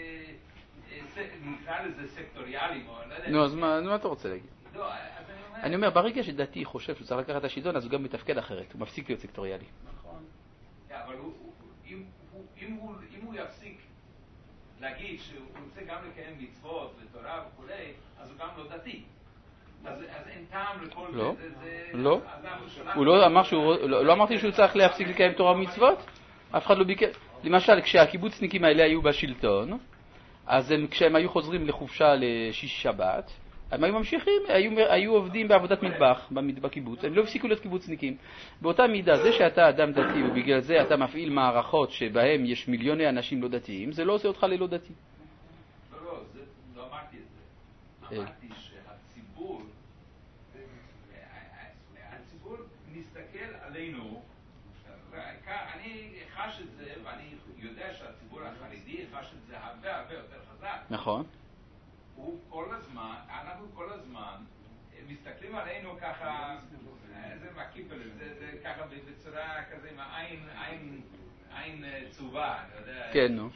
נקרא לזה סקטוריאליים, או לא יודע. נו, אז מה אתה רוצה להגיד? לא, אז אני אומר, ברגע שדתי חושב שהוא צריך לקחת את השלטון, אז הוא גם מתפקד אחרת, הוא מפסיק להיות סקטוריאלי. נכון. אבל אם הוא יפסיק להגיד שהוא רוצה גם לקיים מצוות ותורה וכו', אז הוא גם לא דתי. אז אין טעם לכל לא, זה... לא. הוא לא אמר לא אמרתי שהוא צריך להפסיק לקיים תורה ומצוות. אף אחד לא ביקר. למשל, כשהקיבוצניקים האלה היו בשלטון, אז כשהם היו חוזרים לחופשה לשישי שבת, הם היו ממשיכים, היו עובדים בעבודת מטבח בקיבוץ, הם לא הפסיקו להיות קיבוצניקים. באותה מידה, זה שאתה אדם דתי ובגלל זה אתה מפעיל מערכות שבהם יש מיליוני אנשים לא דתיים, זה לא עושה אותך ללא דתי. לא, לא אמרתי את זה. אמרתי שהציבור מסתכל עלינו, אני חש את זה, ואני יודע שהציבור החרדי חש את זה הרבה יותר חזק. נכון. אנחנו כל הזמן מסתכלים עלינו ככה, זה מקיפל, זה ככה בצורה כזה עם עין צובה, אני יודע. כן, נו.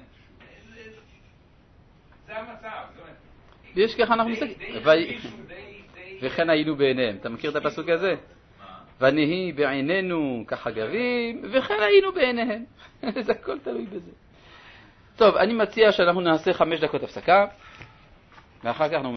זה המצב. ויש ככה אנחנו מסתכלים. וכן היינו בעיניהם. אתה מכיר את הפסוק הזה? ונהי בעינינו כחגבים, וכן היינו בעיניהם. זה הכל תלוי בזה. טוב, אני מציע שאנחנו נעשה 5 דקות הפסקה, ואחר כך